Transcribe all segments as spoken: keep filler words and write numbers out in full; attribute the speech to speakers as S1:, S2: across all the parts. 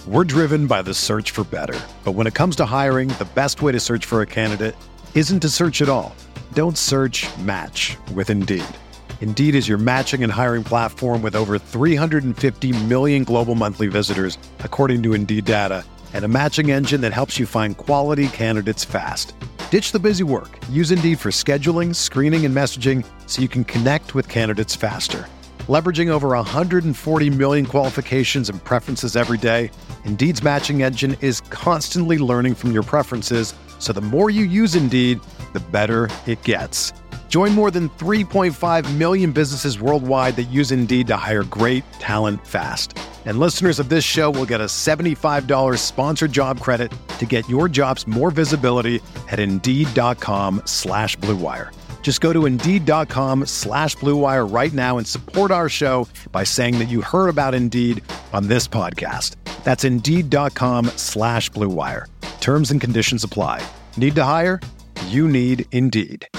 S1: We're driven by the search for better. But when it comes to hiring, the best way to search for a candidate isn't to search at all. Don't search, match with Indeed. Indeed is your matching and hiring platform with over three hundred fifty million global monthly visitors, according to Indeed data, and a matching engine that helps you find quality candidates fast. Ditch the busy work. Use Indeed for scheduling, screening, and messaging so you can connect with candidates faster. Leveraging over one hundred forty million qualifications and preferences every day, Indeed's matching engine is constantly learning from your preferences, so the more you use Indeed, the better it gets. Join more than three point five million businesses worldwide that use Indeed to hire great talent fast. And listeners of this show will get a seventy-five dollars sponsored job credit to get your jobs more visibility at Indeed.com slash Blue Wire. Just go to Indeed.com slash Blue Wire right now and support our show by saying that you heard about Indeed on this podcast. That's Indeed.com slash Blue Wire. Terms and conditions apply. Need to hire? You need Indeed.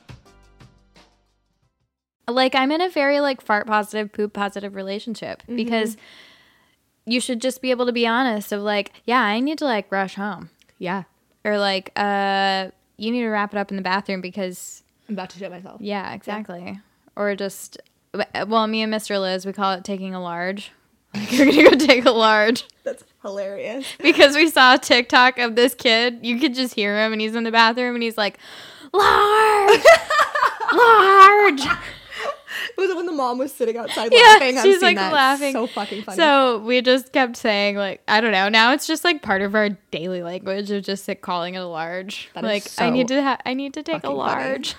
S2: Like, I'm in a very, like, fart positive, poop positive relationship mm-hmm. because you should just be able to be honest of, like, yeah, I need to, like, rush home.
S3: Yeah.
S2: Or, like, uh, you need to wrap it up in the bathroom because...
S3: I'm about to shit myself.
S2: Yeah, exactly. Yeah. Or just, well, me and Mister Liz, we call it taking a large. Like, you're going to go take a large.
S3: That's hilarious.
S2: Because we saw a TikTok of this kid. You could just hear him, and he's in the bathroom, and he's like, large! Large!
S3: Was it when the mom was sitting outside
S2: yeah,
S3: laughing? I've
S2: she's
S3: seen
S2: like
S3: that.
S2: laughing.
S3: So fucking funny.
S2: So we just kept saying, like, I don't know. Now it's just like part of our daily language of just like calling it a large.
S3: That
S2: like
S3: is so
S2: I need to, ha- I need to take a large.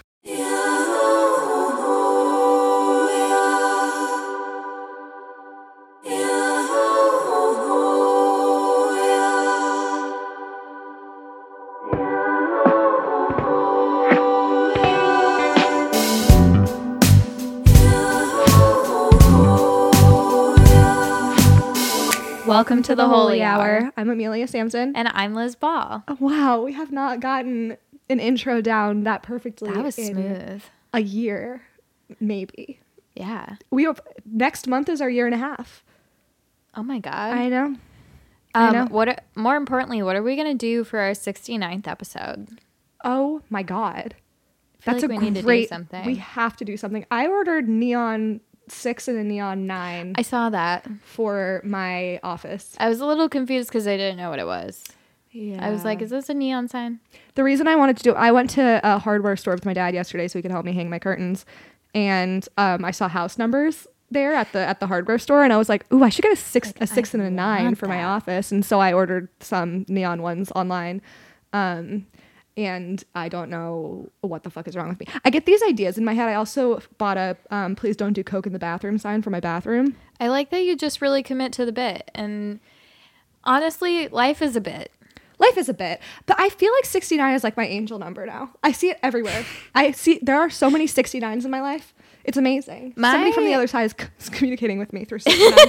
S2: Welcome to the Holy Hour.
S3: I'm Amelia Sampson.
S2: And I'm Liz Ball.
S3: Oh, wow, we have not gotten an intro down that perfectly.
S2: That was
S3: in
S2: smooth.
S3: A year, maybe.
S2: Yeah.
S3: We have, next month is our year and a half.
S2: Oh my God.
S3: I know.
S2: Um,
S3: I know.
S2: What? Are, more importantly, what are we gonna do for our sixty-ninth episode?
S3: Oh my God.
S2: I feel
S3: That's
S2: like
S3: a
S2: we need
S3: great.
S2: to do something.
S3: We have to do something. I ordered Neon six and a Neon nine.
S2: I saw that
S3: for my office.
S2: I was a little confused because I didn't know what it was.
S3: Yeah.
S2: I was like, is this a neon sign?
S3: The reason I wanted to do it, I went to a hardware store with my dad yesterday so he could help me hang my curtains. And um, I saw house numbers there at the at the hardware store. And I was like, ooh, I should get a six, like, a six
S2: I
S3: and a nine for
S2: that.
S3: my office. And so I ordered some neon ones online. Um, and I don't know what the fuck is wrong with me. I get these ideas in my head. I also bought a um, please don't do coke in the bathroom sign for my bathroom.
S2: I like that you just really commit to the bit. And honestly, life is a bit.
S3: Life is a bit. But I feel like sixty-nine is like my angel number now. I see it everywhere. I see there are so many sixty-nines in my life. It's amazing. My... Somebody from the other side is, c- is communicating with me through sixty-nine.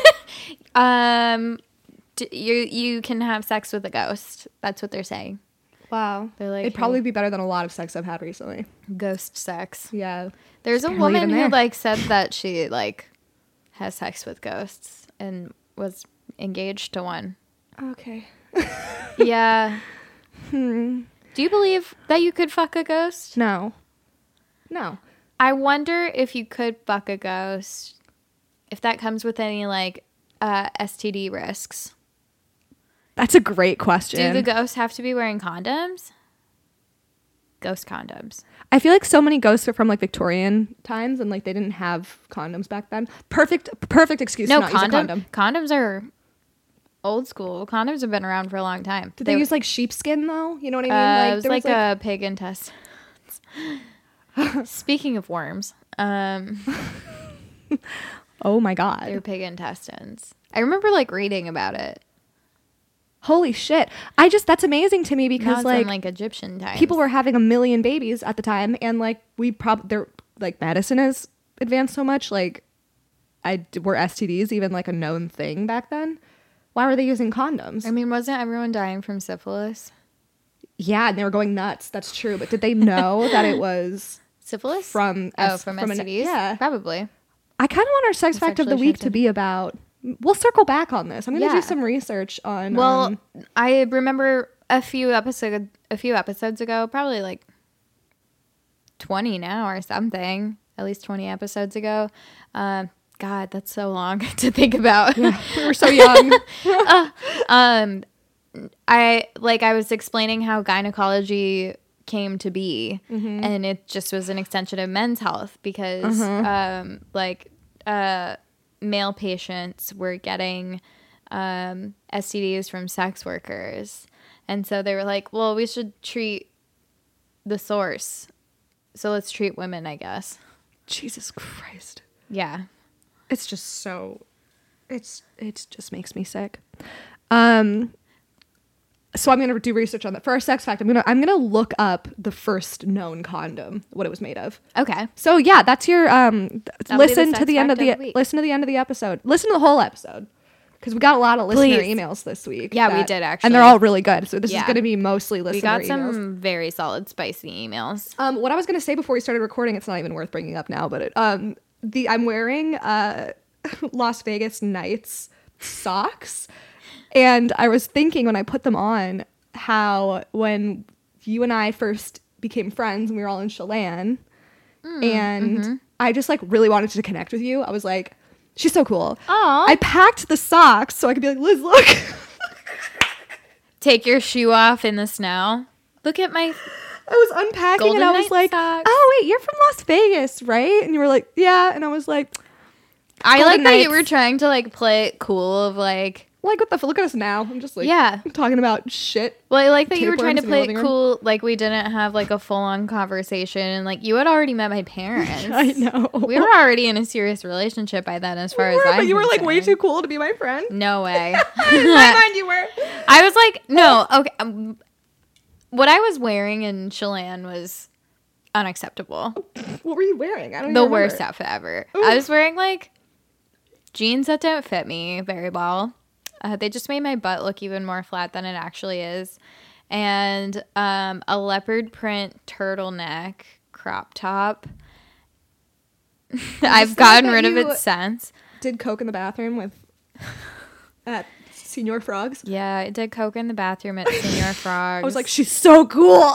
S2: um, d- you you can have sex with a ghost. That's what they're saying.
S3: Wow.
S2: They're like,
S3: it'd
S2: hey,
S3: probably be better than a lot of sex I've had recently.
S2: Ghost sex.
S3: Yeah.
S2: There's a woman who like said that she like has sex with ghosts and was engaged to one.
S3: Okay.
S2: Yeah.
S3: Hmm.
S2: Do you believe that you could fuck a ghost?
S3: No. No.
S2: I wonder if you could fuck a ghost, if that comes with any like uh, S T D risks.
S3: That's a great question.
S2: Do the ghosts have to be wearing condoms? Ghost condoms.
S3: I feel like so many ghosts are from like Victorian times and like they didn't have condoms back then. Perfect, perfect excuse
S2: no,
S3: to not
S2: condom,
S3: use a condom.
S2: Condoms are old school. Condoms have been around for a long time.
S3: Did they, they use like sheepskin though? You know what I mean?
S2: Uh,
S3: like,
S2: it was
S3: there
S2: like,
S3: was, like
S2: a pig intestines. Speaking of worms, um,
S3: oh my God,
S2: they're pig intestines. I remember like reading about it.
S3: Holy shit. I just, that's amazing to me because like,
S2: in, like Egyptian times.
S3: People were having a million babies at the time and like we probably, they're like medicine has advanced so much. Like I, were S T Ds even like a known thing back then? Why were they using condoms?
S2: I mean, wasn't everyone dying from syphilis?
S3: Yeah, and they were going nuts. That's true. But did they know that it was
S2: syphilis?
S3: From
S2: Oh, S- from, from S T Ds?
S3: An, yeah.
S2: Probably.
S3: I kind of want our sex fact of the week to be about we'll circle back on this. I'm gonna
S2: Yeah.
S3: do some research on.
S2: Well,
S3: um,
S2: I remember a few episode a few episodes ago, probably like twenty now or something. At least twenty episodes ago. Um, God, that's so long to think about.
S3: we were so young.
S2: uh, um, I like I was explaining how gynecology came to be,
S3: Mm-hmm.
S2: and it just was an extension of men's health because,
S3: Uh-huh.
S2: um, like, uh, male patients were getting um, S T Ds from sex workers, and so they were like, "Well, we should treat the source, so let's treat women, I guess."
S3: Jesus Christ.
S2: Yeah.
S3: It's just so it's it just makes me sick. Um so I'm gonna do research on that. For our sex fact, I'm gonna I'm gonna look up the first known condom, what it was made of.
S2: Okay.
S3: So yeah, that's your um th-
S2: That'll be the
S3: listen to
S2: sex
S3: the end of
S2: fact
S3: the,
S2: of the week.
S3: listen to the end of the episode. Listen to the whole episode. Because we got a lot of listener
S2: Please.
S3: emails this week.
S2: Yeah, we
S3: that-
S2: did,
S3: And they're
S2: actually.
S3: all really good. So this is
S2: Yeah.
S3: gonna be mostly listener
S2: We got
S3: emails.
S2: some very solid, spicy emails.
S3: Um, what I was gonna say before we started recording, it's not even worth bringing up now, but it, um, the I'm wearing uh, Las Vegas Nights socks, and I was thinking when I put them on how when you and I first became friends and we were all in Chelan, and I just like really wanted to connect with you. I was like, she's so cool.
S2: Aw.
S3: I packed the socks so I could be like, Liz, look.
S2: Take your shoe off in the snow. Look at my.
S3: I was unpacking
S2: Golden
S3: and I was
S2: Knight
S3: like,
S2: socks.
S3: oh wait, you're from Las Vegas, right? And you were like, yeah. And I was like,
S2: I
S3: Golden
S2: like that you
S3: Knights.
S2: were trying to like play it cool of like.
S3: like what the f- look at us now. I'm just like,
S2: Yeah.
S3: talking about shit.
S2: Well, I like that you were trying to
S3: Tapeworms in the
S2: play it
S3: living room.
S2: cool, like we didn't have like a full on conversation, and like you had already met my parents.
S3: I know.
S2: We were already in a serious relationship by then, as far
S3: We
S2: as
S3: were,
S2: I'm
S3: but you were like way too
S2: concerned.
S3: cool to be my friend.
S2: No way.
S3: In my mind, you were.
S2: I was like, no, okay. Um, what I was wearing in Chelan was unacceptable.
S3: What were you wearing? I don't.
S2: The
S3: even
S2: worst
S3: remember.
S2: outfit ever.
S3: Ooh.
S2: I was wearing like jeans that don't fit me very well. Uh, they just made my butt look even more flat than it actually is. And um, a leopard print turtleneck crop top. I've
S3: sad
S2: gotten
S3: that
S2: rid of
S3: you-
S2: it since.
S3: Did coke in the bathroom with at Senior Frogs.
S2: Yeah, I did coke in the bathroom at Senior Frogs.
S3: I was like, she's so cool.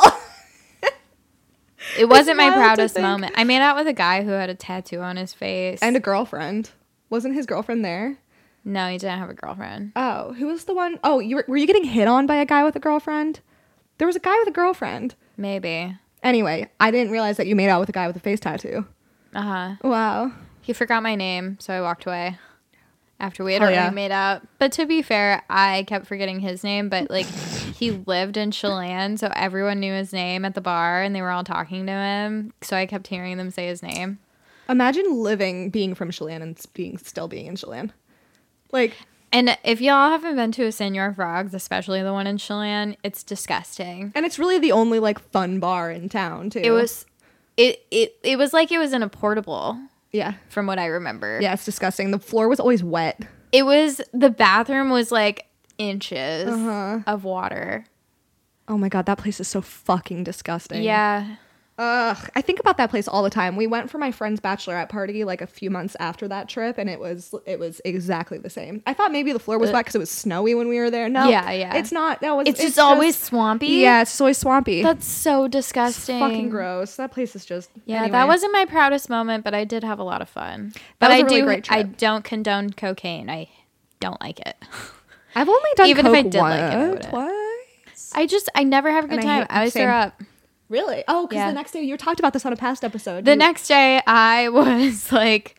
S2: it wasn't my
S3: wild to
S2: proudest
S3: think.
S2: moment. I made out with a guy who had a tattoo on his face.
S3: And a girlfriend. Wasn't his girlfriend there?
S2: no, he didn't have a girlfriend.
S3: Oh, who was the one? Oh, you were, were you getting hit on by a guy with a girlfriend? There was a guy with a girlfriend.
S2: Maybe.
S3: Anyway, I didn't realize that you made out with a guy with a face tattoo.
S2: Uh huh.
S3: Wow.
S2: He forgot my name, so I walked away after we had
S3: Hell
S2: already
S3: yeah.
S2: made out. But to be fair, I kept forgetting his name, but like he lived in Chelan, so everyone knew his name at the bar and they were all talking to him. So I kept hearing them say his name.
S3: Imagine living, being from Chelan and being still being in Chelan. Like,
S2: And if y'all haven't been to a Senor Frogs, especially the one in Chelan, it's disgusting.
S3: and it's really the only like fun bar in town too.
S2: It was it it it was like it was in a portable,
S3: yeah,
S2: from what I remember.
S3: yeah. It's disgusting. The floor was always wet.
S2: It was the bathroom was like inches
S3: Uh-huh.
S2: of water.
S3: Oh my god, that place is so fucking disgusting.
S2: Yeah.
S3: Ugh, I think about that place all the time. We went for my friend's bachelorette party like a few months after that trip, and it was it was exactly the same. I thought maybe the floor was
S2: Uh,
S3: wet because it was snowy when we were there. No,
S2: Yeah, yeah.
S3: it's not. That was.
S2: It's, just always swampy.
S3: Yeah, it's just always swampy.
S2: That's so
S3: It's
S2: disgusting.
S3: fucking gross. That place is just.
S2: Yeah,
S3: anyway.
S2: that wasn't my proudest moment, but I did have a lot of fun.
S3: That
S2: But
S3: was
S2: I
S3: a really
S2: do
S3: great
S2: I
S3: trip.
S2: don't condone cocaine. I don't like it.
S3: I've only done
S2: Even if I
S3: coke
S2: did
S3: one,
S2: like it, I wouldn't.
S3: twice.
S2: I just I never have a good
S3: And I
S2: time.
S3: hate-
S2: I always
S3: same.
S2: throw up.
S3: Really? Oh, because
S2: Yeah.
S3: the next day you talked about this on a past episode.
S2: The
S3: You-
S2: next day I was like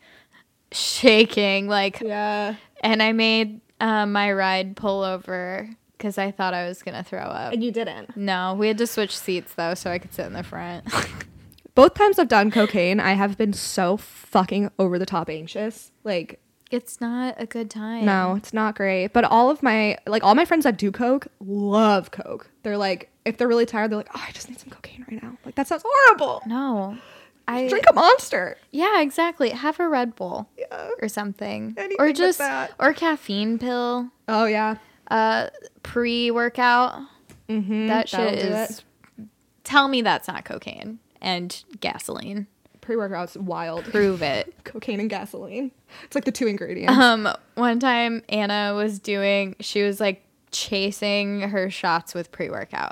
S2: shaking like
S3: Yeah.
S2: and I made uh, my ride pull over because I thought I was gonna throw up.
S3: And you didn't.
S2: No, we had to switch seats though, so I could sit in the front.
S3: Both times I've done cocaine, I have been so fucking over the top anxious. Like,
S2: It's not a good time.
S3: no, it's not great. But all of my, like, all my friends that do coke love coke. They're like, if they're really tired, they're like, oh, I just need some cocaine right now. Like, that sounds horrible.
S2: No. I
S3: Drink a Monster.
S2: Yeah, exactly. Have a Red Bull
S3: Yeah.
S2: or something.
S3: Anything
S2: or
S3: but
S2: just
S3: that.
S2: or caffeine pill.
S3: Oh, yeah.
S2: Uh pre-workout.
S3: Mm-hmm.
S2: That shit
S3: That'll do
S2: is Tell me that's not cocaine and gasoline.
S3: pre-workout's wild.
S2: Prove it.
S3: Cocaine and gasoline. It's like the two ingredients.
S2: Um, one time Anna was doing, she was like chasing her shots with pre-workout.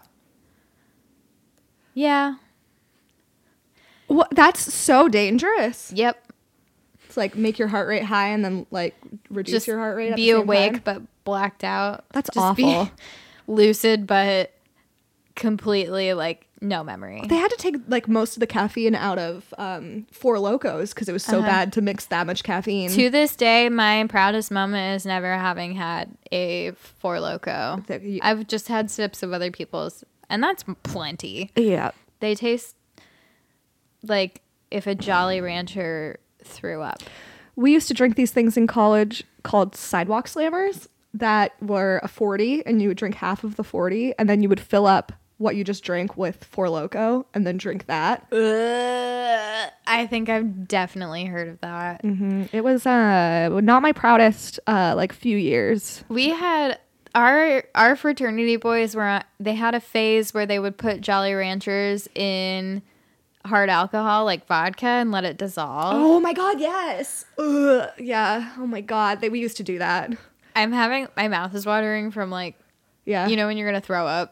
S2: Yeah.
S3: What? That's so dangerous.
S2: Yep.
S3: It's like make your heart rate high and then like reduce
S2: Just
S3: your heart rate. At
S2: be
S3: the same
S2: awake
S3: time.
S2: but blacked out.
S3: That's
S2: Just be
S3: awful.
S2: lucid but completely like no memory.
S3: They had to take like most of the caffeine out of um, Four Locos because it was so
S2: Uh-huh.
S3: bad to mix that much caffeine.
S2: To this day, my proudest moment is never having had a Four Loco.
S3: That you-
S2: I've just had sips of other people's, and that's plenty.
S3: yeah.
S2: They taste like if a Jolly Rancher threw up.
S3: We used to drink these things in college called sidewalk slammers that were a forty, and you would drink half of the forty, and then you would fill up what you just drank with Four Loko and then drink that.
S2: Ugh, I think I've definitely heard of that.
S3: Mm-hmm. It was uh, not my proudest uh, like few years.
S2: We had our our fraternity boys were on, they had a phase where they would put Jolly Ranchers in hard alcohol like vodka and let it dissolve.
S3: Oh my god, yes. Ugh, yeah. Oh my god, they, we used to do that.
S2: I'm having my mouth is watering from like
S3: Yeah.
S2: you know when you're gonna throw up.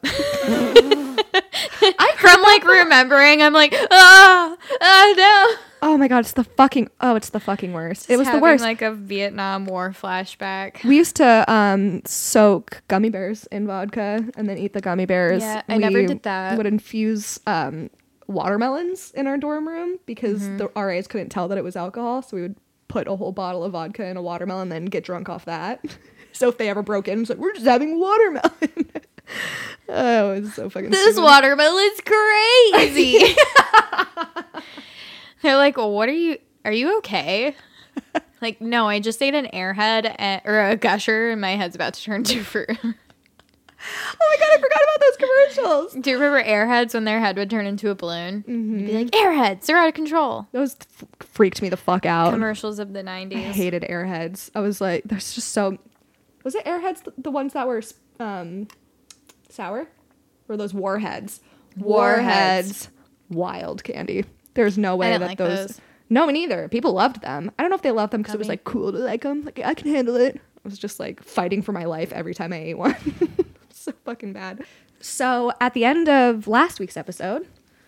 S2: I from like remembering, I'm like ah ah no.
S3: Oh my god, it's the fucking oh, it's the fucking worst. It was the
S2: Having,
S3: worst.
S2: like a Vietnam War flashback.
S3: We used to um, soak gummy bears in vodka and then eat the gummy bears.
S2: Yeah, I
S3: we
S2: never did that.
S3: would infuse um, watermelons in our dorm room because
S2: Mm-hmm.
S3: the R As couldn't tell that it was alcohol. So we would put a whole bottle of vodka in a watermelon and then get drunk off that. So if they ever broke in, it's like, we're just having watermelon. Oh, it's so fucking
S2: This
S3: stupid.
S2: watermelon's crazy. They're like, well, what are you, are you okay? Like, no, I just ate an airhead and, or a gusher and my head's about to turn to fruit.
S3: Oh my god, I forgot about those commercials.
S2: Do you remember airheads when their head would turn into a balloon?
S3: Mm-hmm.
S2: You'd be like, airheads, they're out of control.
S3: Those f- freaked me the fuck out.
S2: Commercials of the
S3: I
S2: nineties.
S3: hated Airheads. I was like, there's just so. Was it Airheads the, the ones that were um, sour? Or those Warheads?
S2: Warheads.
S3: Wild candy. There's no way
S2: didn't
S3: that
S2: like
S3: those.
S2: those.
S3: No, me neither. People loved them. I don't know if they loved them because it was
S2: Gummy.
S3: like cool to like them. Like I can handle it. I was just like fighting for my life every time I ate one. So fucking bad. So at the end of last week's episode,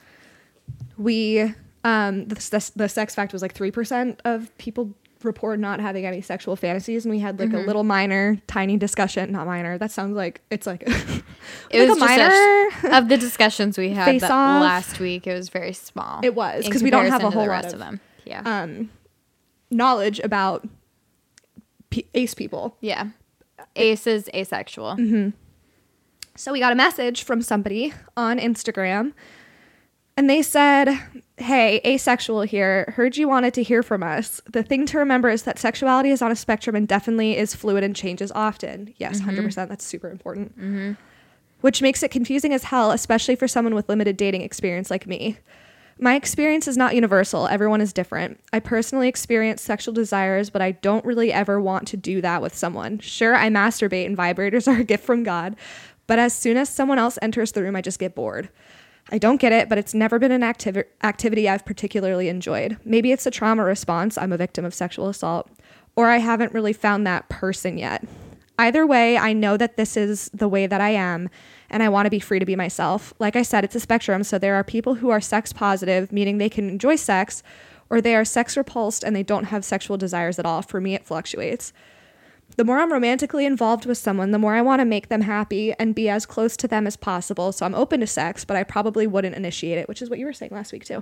S3: we um the, the, the sex fact was like three percent of people report not having any sexual fantasies, and we had like
S2: Mm-hmm.
S3: a little minor tiny discussion. Not minor, that sounds like it's like
S2: It
S3: like
S2: was
S3: a
S2: just
S3: minor
S2: a, of the discussions we had
S3: Face
S2: that
S3: off.
S2: last week. It was very small.
S3: It was,
S2: in
S3: 'cause we don't have a
S2: comparison to
S3: whole
S2: the
S3: lot
S2: rest
S3: of-
S2: of them. Yeah,
S3: um knowledge about P- ace people.
S2: yeah. Ace is asexual.
S3: Mm-hmm. So we got a message from somebody on Instagram, and they said, hey, asexual here. Heard you wanted to hear from us. The thing to remember is that sexuality is on a spectrum and definitely is fluid and changes often. Yes, one hundred percent. That's super important.
S2: Mm-hmm.
S3: Which makes it confusing as hell, especially for someone with limited dating experience like me. My experience is not universal. Everyone is different. I personally experience sexual desires, but I don't really ever want to do that with someone. Sure, I masturbate and vibrators are a gift from God, but as soon as someone else enters the room, I just get bored. I don't get it, but it's never been an activ- activity I've particularly enjoyed. Maybe it's a trauma response. I'm a victim of sexual assault, or I haven't really found that person yet. Either way, I know that this is the way that I am, and I want to be free to be myself. Like I said, it's a spectrum, so there are people who are sex positive, meaning they can enjoy sex, or they are sex repulsed and they don't have sexual desires at all. For me, it fluctuates. The more I'm romantically involved with someone, the more I want to make them happy and be as close to them as possible. So I'm open to sex, but I probably wouldn't initiate it, which is what you were saying last week too.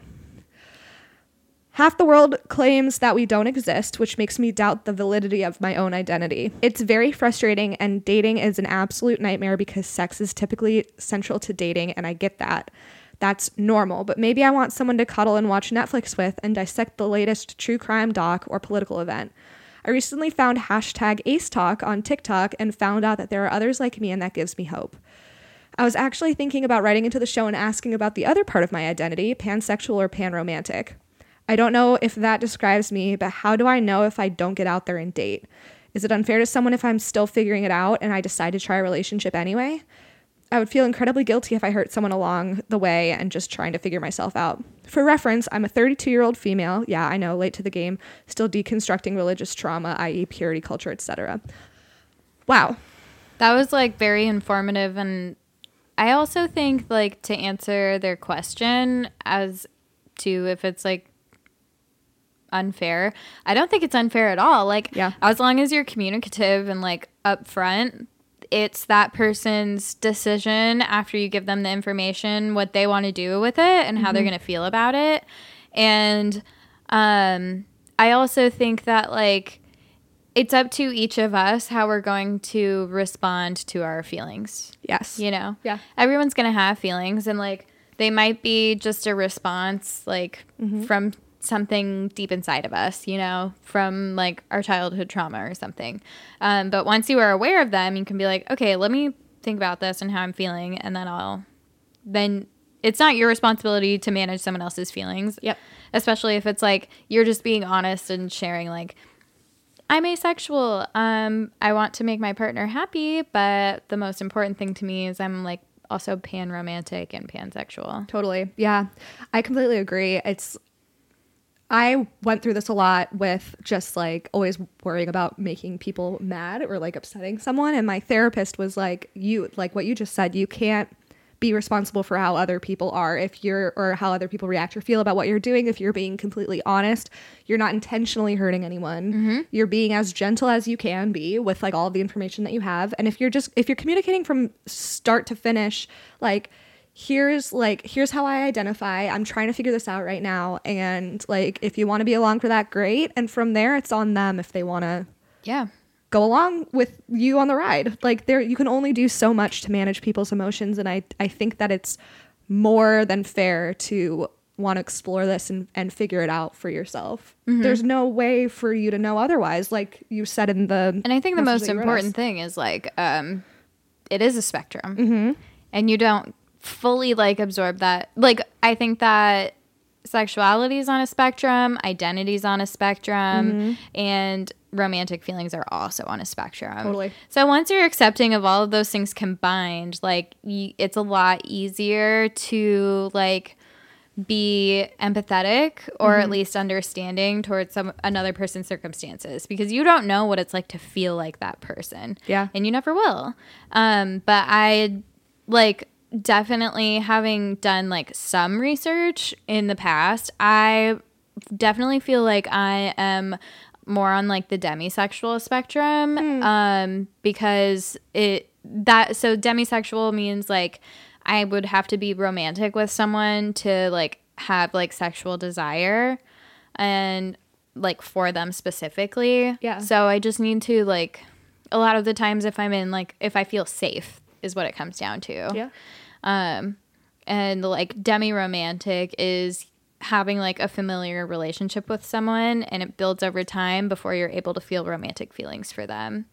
S3: Half the world claims that we don't exist, which makes me doubt the validity of my own identity. It's very frustrating, and dating is an absolute nightmare because sex is typically central to dating, and I get that. That's normal, but maybe I want someone to cuddle and watch Netflix with and dissect the latest true crime doc or political event. I recently found hashtag Ace Talk on TikTok and found out that there are others like me, and that gives me hope. I was actually thinking about writing into the show and asking about the other part of my identity, pansexual or panromantic. I don't know if that describes me, but how do I know if I don't get out there and date? Is it unfair to someone if I'm still figuring it out and I decide to try a relationship anyway? I would feel incredibly guilty if I hurt someone along the way and just trying to figure myself out. For reference, I'm a thirty-two-year-old female. Yeah, I know, late to the game. Still deconstructing religious trauma, that is purity culture, et cetera. Wow.
S2: That was like very informative. And I also think like to answer their question as to if it's like unfair, I don't think it's unfair at all. Like,
S3: yeah.
S2: as long as you're communicative and like upfront, it's that person's decision after you give them the information, what they want to do with it and how mm-hmm. they're going to feel about it. And um, I also think that like it's up to each of us how we're going to respond to our feelings.
S3: Yes.
S2: You know?
S3: Yeah.
S2: Everyone's going to have feelings, and like they might be just a response like mm-hmm. from something deep inside of us, you know, from like our childhood trauma or something. Um, but once you are aware of them, you can be like, okay, let me think about this and how I'm feeling. And then I'll, then it's not your responsibility to manage someone else's feelings.
S3: Yep.
S2: Especially if it's like, you're just being honest and sharing like, I'm asexual. Um, I want to make my partner happy, but the most important thing to me is I'm like also pan-romantic and pansexual.
S3: Totally. Yeah. I completely agree. It's, I went through this a lot with just like always worrying about making people mad or like upsetting someone. And my therapist was like, you, like what you just said, you can't be responsible for how other people are if you're, or how other people react or feel about what you're doing. If you're being completely honest, you're not intentionally hurting anyone. Mm-hmm. You're being as gentle as you can be with like all of the information that you have. And if you're just, if you're communicating from start to finish, like, here's like, here's how I identify. I'm trying to figure this out right now. And like, if you want to be along for that, great. And from there, it's on them if they want to
S2: yeah,
S3: go along with you on the ride. Like there, you can only do so much to manage people's emotions. And I, I think that it's more than fair to want to explore this and, and figure it out for yourself. Mm-hmm. There's no way for you to know otherwise. Like you said in the,
S2: and I think the most important thing is like, um, it is a spectrum mm-hmm. and you don't fully like absorb that. Like I think that sexuality is on a spectrum, identity is on a spectrum, mm-hmm. and romantic feelings are also on a spectrum.
S3: Totally.
S2: So once you're accepting of all of those things combined, like y- it's a lot easier to like be empathetic or mm-hmm. at least understanding towards some another person's circumstances, because you don't know what it's like to feel like that person.
S3: Yeah.
S2: And you never will. Um, but I like definitely, having done like some research in the past, I definitely feel like I am more on like the demisexual spectrum. Mm. Um, because it that so demisexual means like I would have to be romantic with someone to like have like sexual desire and like for them specifically.
S3: Yeah.
S2: So I just need to like, a lot of the times if I'm in like, if I feel safe is what it comes down to.
S3: Yeah.
S2: Um, and like demi-romantic is having like a familiar relationship with someone, and it builds over time before you're able to feel romantic feelings for them.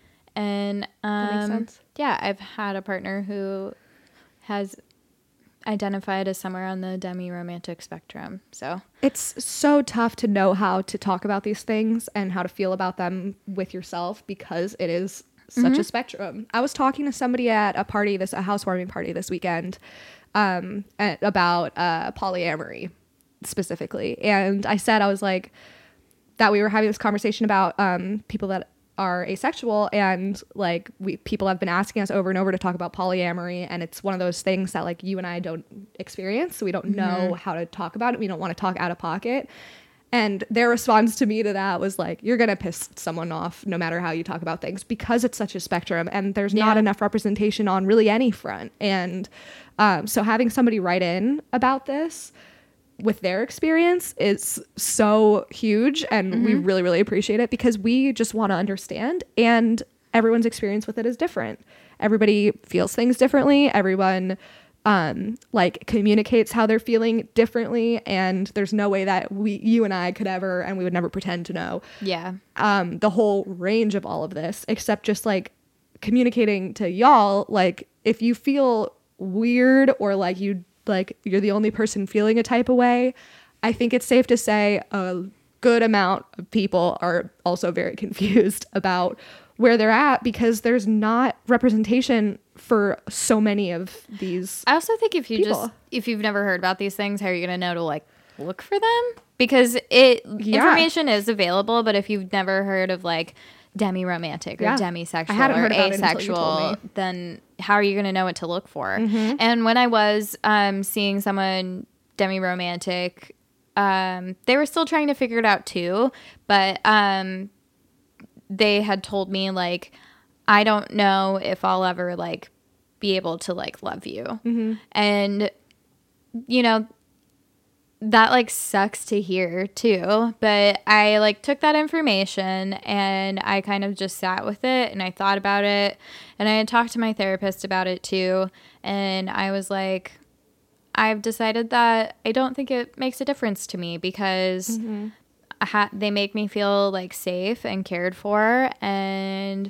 S2: And um,
S3: that makes sense.
S2: Yeah, I've had a partner who has identified as somewhere on the demi-romantic spectrum. So
S3: it's so tough to know how to talk about these things and how to feel about them with yourself, because it is such mm-hmm. a spectrum. I was talking to somebody at a party, this a housewarming party this weekend, um, at, about uh, polyamory specifically. And I said, I was like, that we were having this conversation about um, people that are asexual, and like we people have been asking us over and over to talk about polyamory, and it's one of those things that like you and I don't experience, so we don't know mm-hmm. how to talk about it. We don't want to talk out of pocket. And their response to me to that was like, you're going to piss someone off no matter how you talk about things, because it's such a spectrum and there's yeah. not enough representation on really any front. And um, so having somebody write in about this with their experience is so huge. And mm-hmm. we really, really appreciate it, because we just want to understand, and everyone's experience with it is different. Everybody feels things differently. Everyone um like communicates how they're feeling differently, and there's no way that we you and I could ever, and we would never pretend to know
S2: yeah
S3: um the whole range of all of this, except just like communicating to y'all, like if you feel weird or like you like you're the only person feeling a type of way, I think it's safe to say a good amount of people are also very confused about where they're at because there's not representation for so many of these.
S2: I also think if you
S3: people.
S2: just if you've never heard about these things, how are you going to know to like look for them? Because it
S3: Yeah.
S2: information is available, but if you've never heard of like demi-romantic or
S3: Yeah. I
S2: demisexual
S3: hadn't
S2: or
S3: heard about it until you
S2: asexual,
S3: told me.
S2: then how are you going to know what to look for?
S3: Mm-hmm.
S2: And when I was um, seeing someone demi-romantic, um, they were still trying to figure it out too, but um, they had told me like, I don't know if I'll ever like be able to like love you.
S3: Mm-hmm.
S2: And, you know, that like sucks to hear too, but I like took that information and I kind of just sat with it and I thought about it and I had talked to my therapist about it too. And I was like, I've decided that I don't think it makes a difference to me because
S3: Mm-hmm.
S2: I ha- they make me feel like safe and cared for. And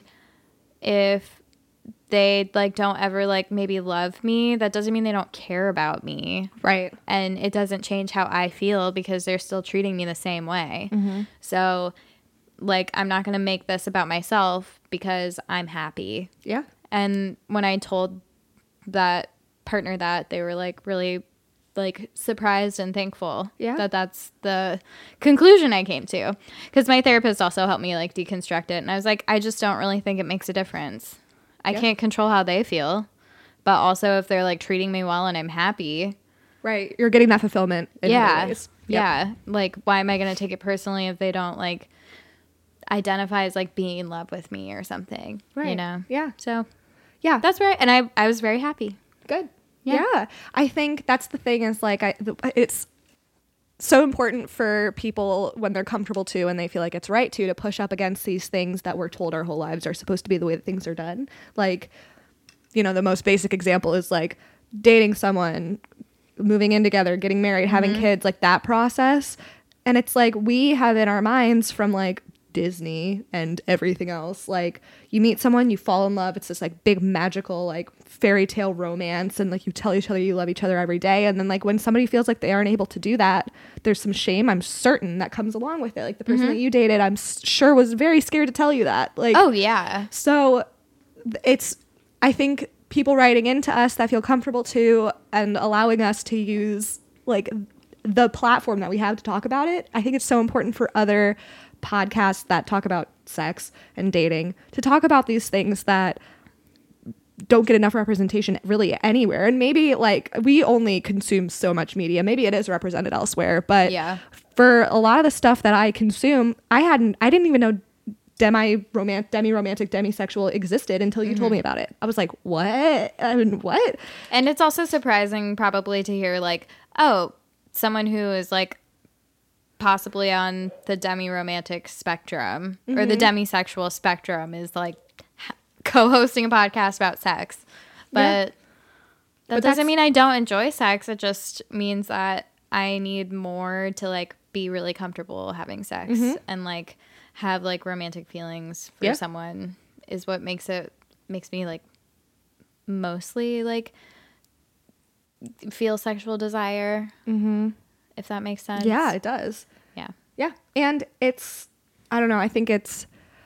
S2: if they like don't ever like maybe love me, that doesn't mean they don't care about me.
S3: Right.
S2: And it doesn't change how I feel because they're still treating me the same way.
S3: Mm-hmm.
S2: So like, I'm not going to make this about myself because I'm happy.
S3: Yeah.
S2: And when I told that partner that, they were like really like surprised and thankful
S3: Yeah.
S2: that that's the conclusion I came to. Because my therapist also helped me like deconstruct it. And I was like, I just don't really think it makes a difference. I
S3: Yeah.
S2: can't control how they feel. But also if they're like treating me well and I'm happy.
S3: Right. You're getting that fulfillment in
S2: yeah.
S3: other ways. Yep.
S2: Yeah. Like, why am I going to take it personally if they don't like identify as like being in love with me or something?
S3: Right.
S2: You know?
S3: Yeah.
S2: So
S3: Yeah.
S2: that's right. And I, I was very happy.
S3: Good.
S2: Yeah.
S3: Yeah. I think that's the thing is like, I, the, it's so important for people when they're comfortable to, and they feel like it's right to, to push up against these things that we're told our whole lives are supposed to be the way that things are done. Like, you know, the most basic example is like dating someone, moving in together, getting married, having
S2: Mm-hmm.
S3: kids, like that process. And it's like, we have in our minds from like Disney and everything else, like you meet someone, you fall in love, it's this like big magical like fairy tale romance, and like you tell each other you love each other every day, and then like when somebody feels like they aren't able to do that, there's some shame, I'm certain, that comes along with it. Like the person
S2: Mm-hmm.
S3: that you dated, I'm s- sure was very scared to tell you that. Like,
S2: Oh, yeah.
S3: so th- it's, I think people writing into us that feel comfortable to and allowing us to use like the platform that we have to talk about it, I think it's so important for other podcasts that talk about sex and dating to talk about these things that don't get enough representation really anywhere. And maybe like we only consume so much media, maybe it is represented elsewhere, but
S2: Yeah.
S3: for a lot of the stuff that I consume, I hadn't, I didn't even know demi romantic, demi romantic, demisexual existed until you told me about it. I was like, what? I mean, what?
S2: And it's also surprising probably to hear like, oh, someone who is like possibly on the demi-romantic spectrum or the demisexual spectrum is like ha- co-hosting a podcast about sex. But
S3: Yeah.
S2: that
S3: But
S2: doesn't
S3: that's-
S2: mean I don't enjoy sex. It just means that I need more to like be really comfortable having sex and like have like romantic feelings for
S3: Yeah.
S2: someone is what makes it makes me like mostly like feel sexual desire. Mm-hmm. If that makes sense.
S3: Yeah, it does.
S2: Yeah.
S3: Yeah. And it's, I don't know, I think it's,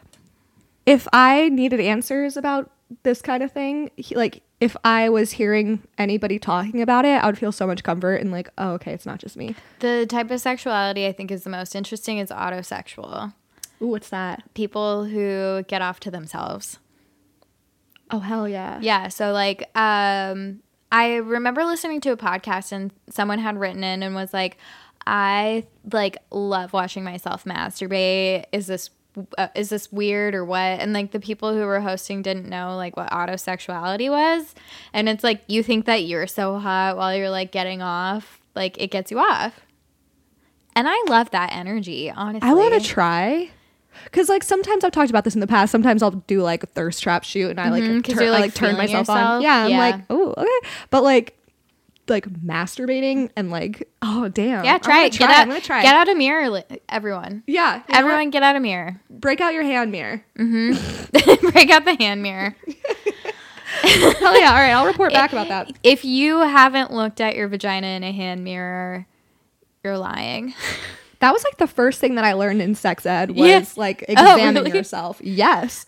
S3: if I needed answers about this kind of thing, he- like if I was hearing anybody talking about it, I would feel so much comfort and like, oh, okay, it's not just me.
S2: The type of sexuality I think is the most interesting is autosexual.
S3: Ooh, what's that?
S2: People who get off to themselves.
S3: Oh, hell yeah.
S2: Yeah. So like, um, I remember listening to a podcast and someone had written in and was like, I like love watching myself masturbate. Is this uh, is this weird or what? And like the people who were hosting didn't know like what autosexuality was. And it's like you think that you're so hot while you're like getting off, like it gets you off. And I love that energy, honestly.
S3: I want to try. Because like sometimes I've talked about this in the past. Sometimes I'll do like a thirst trap shoot and I like,
S2: Mhm, 'cause
S3: tur-
S2: you're,
S3: I,
S2: like,
S3: like turn
S2: feeling
S3: myself on.
S2: yourself.
S3: Yeah, I'm
S2: Yeah.
S3: like, oh, okay. But like, like masturbating and like, oh damn.
S2: Yeah,
S3: I'm
S2: try
S3: gonna
S2: it. Get out,
S3: I'm gonna try.
S2: Get out a mirror, li- everyone.
S3: Yeah, you know
S2: Everyone get out a mirror.
S3: what? Break out your hand mirror.
S2: Break out the hand mirror.
S3: Hell yeah! All right, I'll report back about that.
S2: If you haven't looked at your vagina in a hand mirror, you're lying.
S3: That was like the first thing that I learned in sex ed was
S2: Yeah.
S3: like
S2: Oh,
S3: examine
S2: really?
S3: yourself. Yes.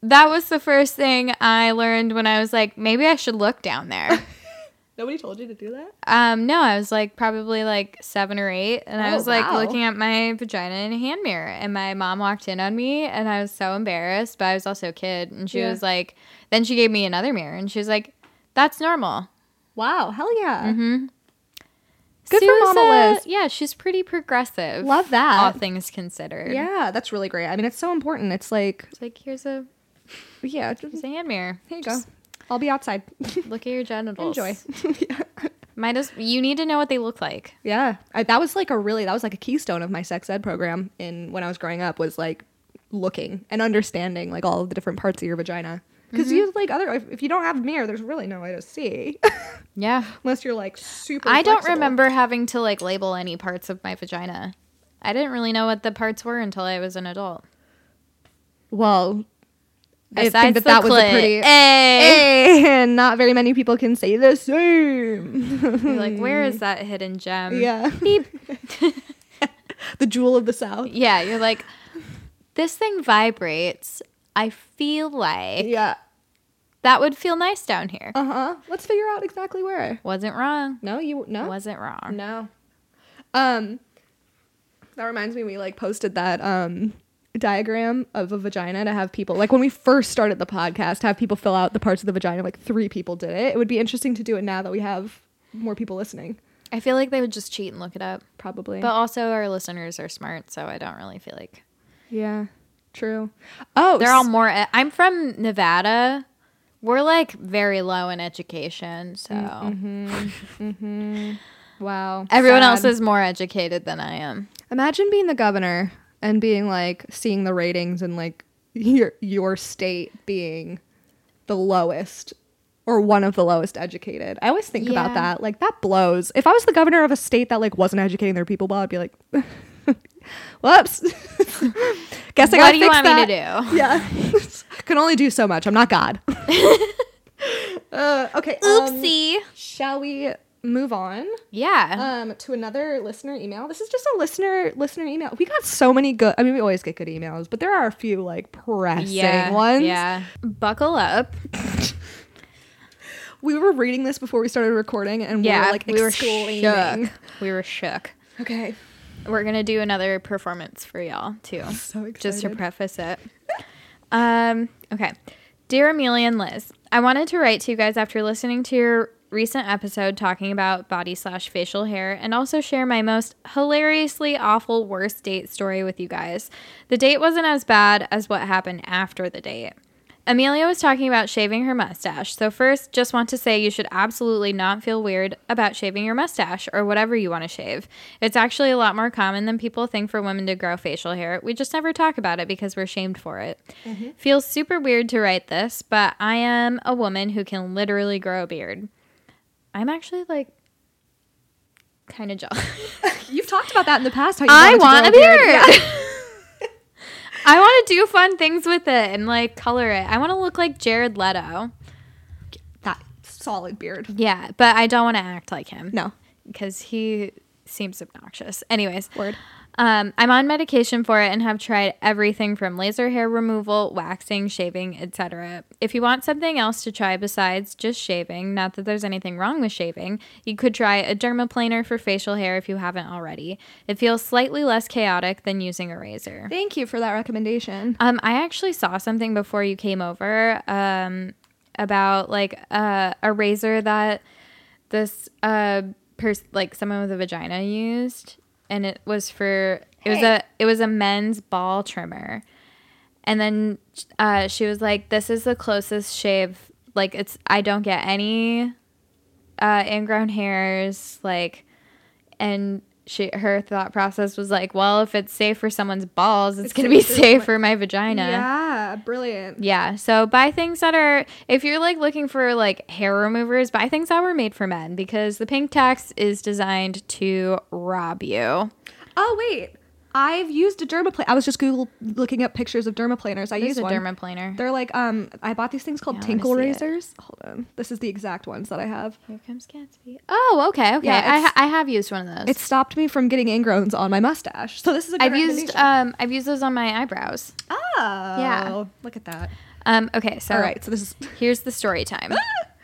S2: that was the first thing I learned when I was like, maybe I should look down there.
S3: Nobody told you to do that?
S2: Um, no, I was like probably like seven or eight, and I
S3: Oh,
S2: was like
S3: wow.
S2: looking at my vagina in a hand mirror, and my mom walked in on me, and I was so embarrassed, but I was also a kid, and she
S3: Yeah.
S2: was like, then she gave me another mirror, and she was like, that's normal.
S3: Wow, hell yeah.
S2: Mm-hmm.
S3: Good for Mama Liz.
S2: Yeah, she's pretty progressive.
S3: Love that.
S2: All things considered.
S3: Yeah, that's really great. I mean, it's so important. It's like,
S2: It's like, here's a,
S3: yeah, just,
S2: here's a hand mirror.
S3: here you
S2: Just
S3: go. I'll be outside.
S2: Look at your genitals.
S3: Enjoy. yeah.
S2: Might as, you need to know what they look like.
S3: Yeah, I, that was like a really that was like a keystone of my sex ed program in when I was growing up was like looking and understanding like all of the different parts of your vagina because
S2: Mm-hmm.
S3: you like other if, if you don't have a mirror, there's really no way to see
S2: Yeah.
S3: unless you're like super.
S2: I don't
S3: flexible.
S2: remember having to like label any parts of my vagina. I didn't really know what the parts were until I was an adult.
S3: Well, I
S2: Besides
S3: think that
S2: the
S3: that was a
S2: clit.
S3: pretty.
S2: Hey!
S3: And not very many people can say the same.
S2: You're like, where is that hidden gem?
S3: Yeah.
S2: Beep.
S3: The jewel of the South.
S2: Yeah, you're like, this thing vibrates. I feel like
S3: Yeah.
S2: that would feel nice down here.
S3: Uh huh. Let's figure out exactly where.
S2: Wasn't wrong.
S3: No, you no.
S2: Wasn't wrong.
S3: No. Um that reminds me we like posted that um diagram of a vagina to have people like when we first started the podcast have people fill out the parts of the vagina. Like three people did it. It would be interesting to do it now that we have more people listening.
S2: I feel like they would just cheat and look it up.
S3: Probably.
S2: But also our listeners are smart, so I don't really feel like
S3: yeah. True. Oh,
S2: they're all
S3: s-
S2: more e- I'm from Nevada. We're like very low in education, so
S3: wow.
S2: everyone
S3: sad.
S2: else is more educated than I am.
S3: Imagine being the governor and being like seeing the ratings and like your your state being the lowest or one of the lowest educated. I always think about
S2: Yeah.
S3: that. Like that blows. If I was the governor of a state that like wasn't educating their people well, I'd be like, whoops. Guess I
S2: What
S3: gotta
S2: do you
S3: fix
S2: want me
S3: that.
S2: to do?
S3: Yeah. Can only do so much. I'm not God. uh, okay. um,
S2: Oopsie.
S3: shall we move on?
S2: Yeah.
S3: um to another listener email. This is just a listener listener email. We got so many good I mean we always get good emails, but there are a few like pressing
S2: yeah.
S3: ones.
S2: Yeah. Buckle up.
S3: We were reading this before we started recording and
S2: Yeah.
S3: we were like
S2: we were
S3: exclaiming.
S2: shook. We were shook.
S3: Okay.
S2: We're gonna do another performance for y'all too.
S3: So excited.
S2: Just to preface it. Um, okay. Dear Amelia and Liz, I wanted to write to you guys after listening to your recent episode talking about body slash facial hair and also share my most hilariously awful worst date story with you guys. The date wasn't as bad as what happened after the date. Amelia was talking about shaving her mustache. So first, just want to say you should absolutely not feel weird about shaving your mustache or whatever you want to shave. It's actually a lot more common than people think for women to grow facial hair. We just never talk about it because we're shamed for it. Mm-hmm. Feels super weird to write this, but I am a woman who can literally grow a beard. I'm actually like kind of jealous.
S3: You've talked about that in the past. How you
S2: I
S3: wanted
S2: want
S3: to
S2: a
S3: grow
S2: beard.
S3: Yeah.
S2: I want to do fun things with it and like color it. I want to look like Jared Leto.
S3: That solid beard.
S2: Yeah, but I don't want to act like him.
S3: No.
S2: Because he seems obnoxious. Anyways.
S3: Word.
S2: Um, I'm on medication for it and have tried everything from laser hair removal, waxing, shaving, et cetera. If you want something else to try besides just shaving, not that there's anything wrong with shaving, you could try a dermaplaner for facial hair if you haven't already. It feels slightly less chaotic than using a razor.
S3: Thank you for that recommendation.
S2: Um, I actually saw something before you came over um, about like uh, a razor that this uh, pers- like someone with a vagina used. And it was for it was
S3: Hey.
S2: a it was a men's ball trimmer, and then uh, she was like, "This is the closest shave. Like it's I don't get any uh, ingrown hairs. Like, and she her thought process was like, well, if it's safe for someone's balls, it's,
S3: It's
S2: gonna be
S3: safe for
S2: safe
S3: my-
S2: for my vagina.
S3: Yeah, brilliant.
S2: Yeah, so buy things that are, if you're like looking for like hair removers, buy things that were made for men because the pink tax is designed to rob you.
S3: Oh wait, I've used a dermaplaner. I was just Google looking up pictures of dermaplaners. I
S2: This
S3: use
S2: is a
S3: one.
S2: dermaplaner.
S3: They're like um, I bought these things called
S2: Yeah, I
S3: Tinkle
S2: wanna see it.
S3: razors. Hold on, this is the exact ones that I have.
S2: Here comes Gatsby. Oh, okay, okay.
S3: Yeah,
S2: I,
S3: it's-
S2: ha- I have used one of those.
S3: It stopped me from getting ingrowns on my mustache. So this is a good
S2: I've used
S3: recommendation.
S2: um I've used those on my eyebrows.
S3: Oh,
S2: Yeah.
S3: Look at that.
S2: Um, okay, so
S3: All right, so this is
S2: here's the story time.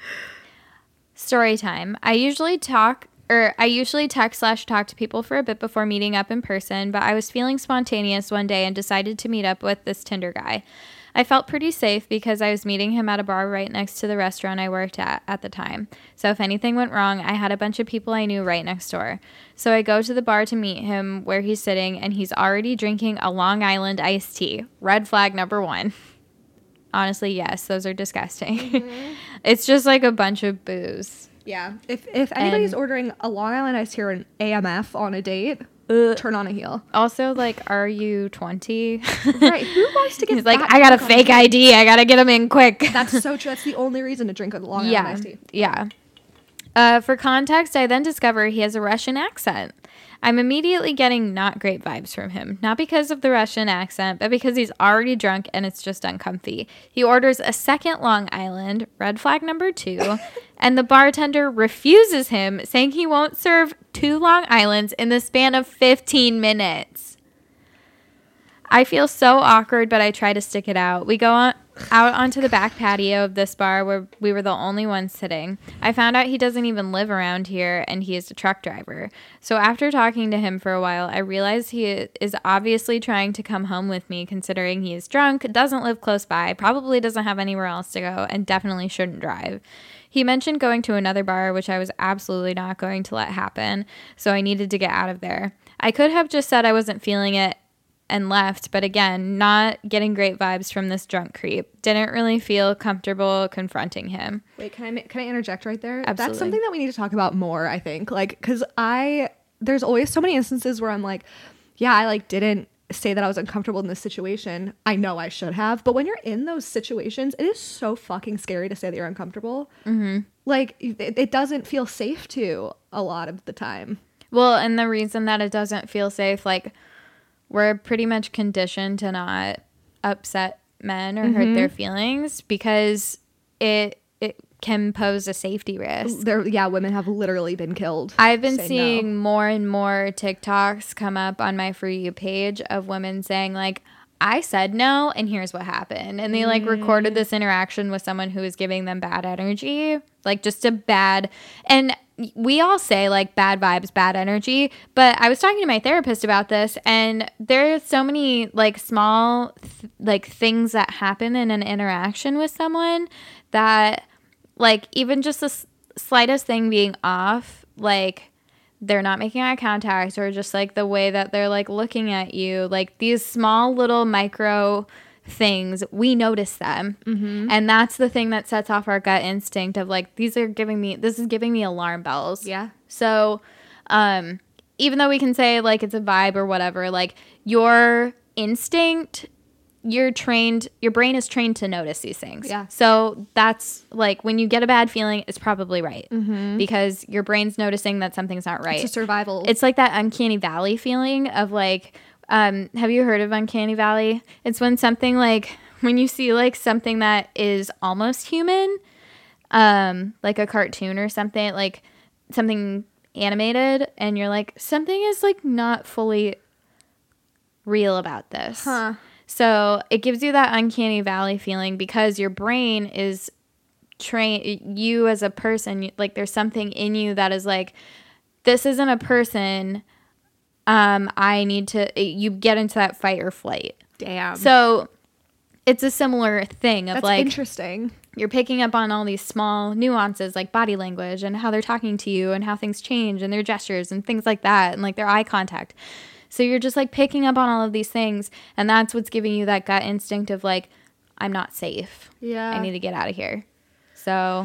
S2: Story time. I usually talk or I usually text slash talk to people for a bit before meeting up in person, but I was feeling spontaneous one day and decided to meet up with this Tinder guy. I felt pretty safe because I was meeting him at a bar right next to the restaurant I worked at at the time. So if anything went wrong, I had a bunch of people I knew right next door. So I go to the bar to meet him where he's sitting, and he's already drinking a Long Island iced tea. Red flag number one. Honestly, yes, those are disgusting. Mm-hmm. It's just like a bunch of booze.
S3: Yeah. If if anybody's
S2: And-
S3: ordering a Long Island iced tea or an A M F on a date,
S2: Ugh.
S3: turn on a heel.
S2: Also, like, are you twenty?
S3: Right. Who wants to get
S2: He's like,
S3: that
S2: I got a
S3: drunk on
S2: fake I D. I got to get them in quick.
S3: That's so true. That's the only reason to drink a Long Island
S2: yeah.
S3: iced tea.
S2: Yeah. Uh, for context, I then discover he has a Russian accent. I'm immediately getting not great vibes from him. Not because of the Russian accent, but because he's already drunk and it's just uncomfy. He orders a second Long Island, red flag number two, and the bartender refuses him, saying he won't serve two Long Islands in the span of fifteen minutes. I feel so awkward, but I try to stick it out. We go on, out onto the back patio of this bar where we were the only ones sitting. I found out he doesn't even live around here, and he is a truck driver. So after talking to him for a while, I realize he is obviously trying to come home with me, considering he is drunk, doesn't live close by, probably doesn't have anywhere else to go, and definitely shouldn't drive. He mentioned going to another bar, which I was absolutely not going to let happen, so I needed to get out of there. I could have just said I wasn't feeling it and left, but again, not getting great vibes from this drunk creep. Didn't really feel comfortable confronting him.
S3: Wait, can I ma- can I interject right there?
S2: Absolutely.
S3: That's something that we need to talk about more, I think. Like, because I there's always so many instances where I'm like, yeah, I like didn't say that I was uncomfortable in this situation. I know I should have, but when you're in those situations, it is so fucking scary to say that you're uncomfortable. Mm-hmm. Like, it, it doesn't feel safe to a lot of the time.
S2: Well, and the reason that it doesn't feel safe, like, we're pretty much conditioned to not upset men or mm-hmm. hurt their feelings because it it can pose a safety risk.
S3: There, yeah, women have literally been killed.
S2: I've been seeing no. more and more TikToks come up on my For You page of women saying, like, I said no, and here's what happened. And they, like, mm. recorded this interaction with someone who was giving them bad energy, like, just a bad... And we all say, like, bad vibes, bad energy, but I was talking to my therapist about this, and there's so many, like, small, th- like, things that happen in an interaction with someone that, like, even just the s- slightest thing being off, like... they're not making eye contact, or just like the way that they're like looking at you, like these small little micro things, we notice them. Mm-hmm. And that's the thing that sets off our gut instinct of like, these are giving me, this is giving me alarm bells.
S3: Yeah.
S2: So, um, even though we can say like it's a vibe or whatever, like your instinct, you're trained, your brain is trained to notice these things.
S3: Yeah.
S2: So that's like when you get a bad feeling, it's probably right
S3: mm-hmm.
S2: because your brain's noticing that something's not right.
S3: It's a survival.
S2: It's like that uncanny valley feeling of like, um, have you heard of uncanny valley? It's when something like, when you see like something that is almost human, um, like a cartoon or something, like something animated, and you're like, something is like not fully real about this.
S3: Huh.
S2: So it gives you that uncanny valley feeling because your brain is trained, you as a person, like there's something in you that is like, this isn't a person. Um, I need to, you get into that fight or flight.
S3: Damn.
S2: So it's a similar thing of
S3: That's
S2: like,
S3: interesting.
S2: You're picking up on all these small nuances like body language and how they're talking to you and how things change and their gestures and things like that and like their eye contact. So you're just like picking up on all of these things, and that's what's giving you that gut instinct of like, I'm not safe.
S3: Yeah.
S2: I need to get out of here. So.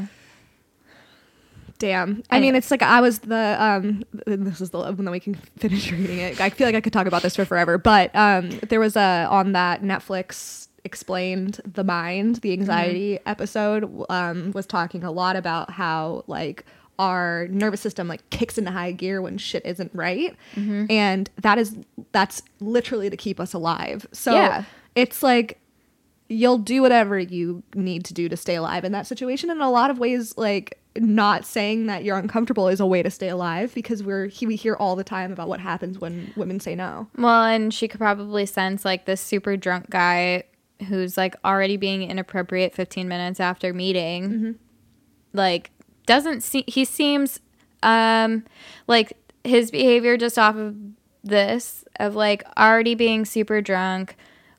S3: Damn. I mean, it's like I was the, um, this is the one that we can finish reading it. I feel like I could talk about this for forever, but um, there was a, on that Netflix Explained the Mind, the anxiety mm-hmm. episode, um, was talking a lot about how like, our nervous system like kicks into high gear when shit isn't right. Mm-hmm. And that is, that's literally to keep us alive. So yeah. It's like, you'll do whatever you need to do to stay alive in that situation. In a lot of ways, like not saying that you're uncomfortable is a way to stay alive because we're, we hear all the time about what happens when women say no.
S2: Well, and she could probably sense like this super drunk guy who's like already being inappropriate fifteen minutes after meeting.
S3: Mm-hmm.
S2: Like, doesn't see, he seems um like his behavior just off of this, of like already being super drunk,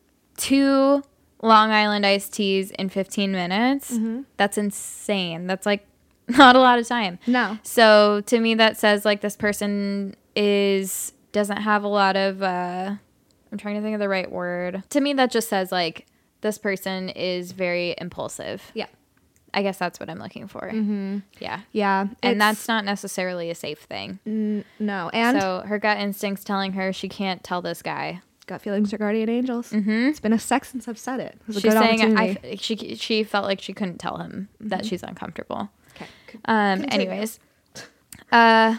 S2: two Long Island iced teas in fifteen minutes. Mm-hmm. That's insane. That's like not a lot of time.
S3: No.
S2: So to me, that says like this person is doesn't have a lot of uh I'm trying to think of the right word. To me, that just says like this person is very impulsive.
S3: Yeah.
S2: I guess that's what I'm looking for. Mm-hmm. Yeah.
S3: Yeah.
S2: And that's not necessarily a safe thing.
S3: N- no. And
S2: so her gut instinct's telling her she can't tell this guy.
S3: Gut feelings are guardian angels. Mm-hmm. It's been a sec since I've said it. it
S2: She's saying I, she she felt like she couldn't tell him mm-hmm. that she's uncomfortable.
S3: Okay.
S2: Um. Continue. Anyways, uh,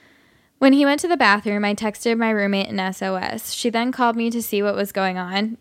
S2: when he went to the bathroom, I texted my roommate an S O S. She then called me to see what was going on,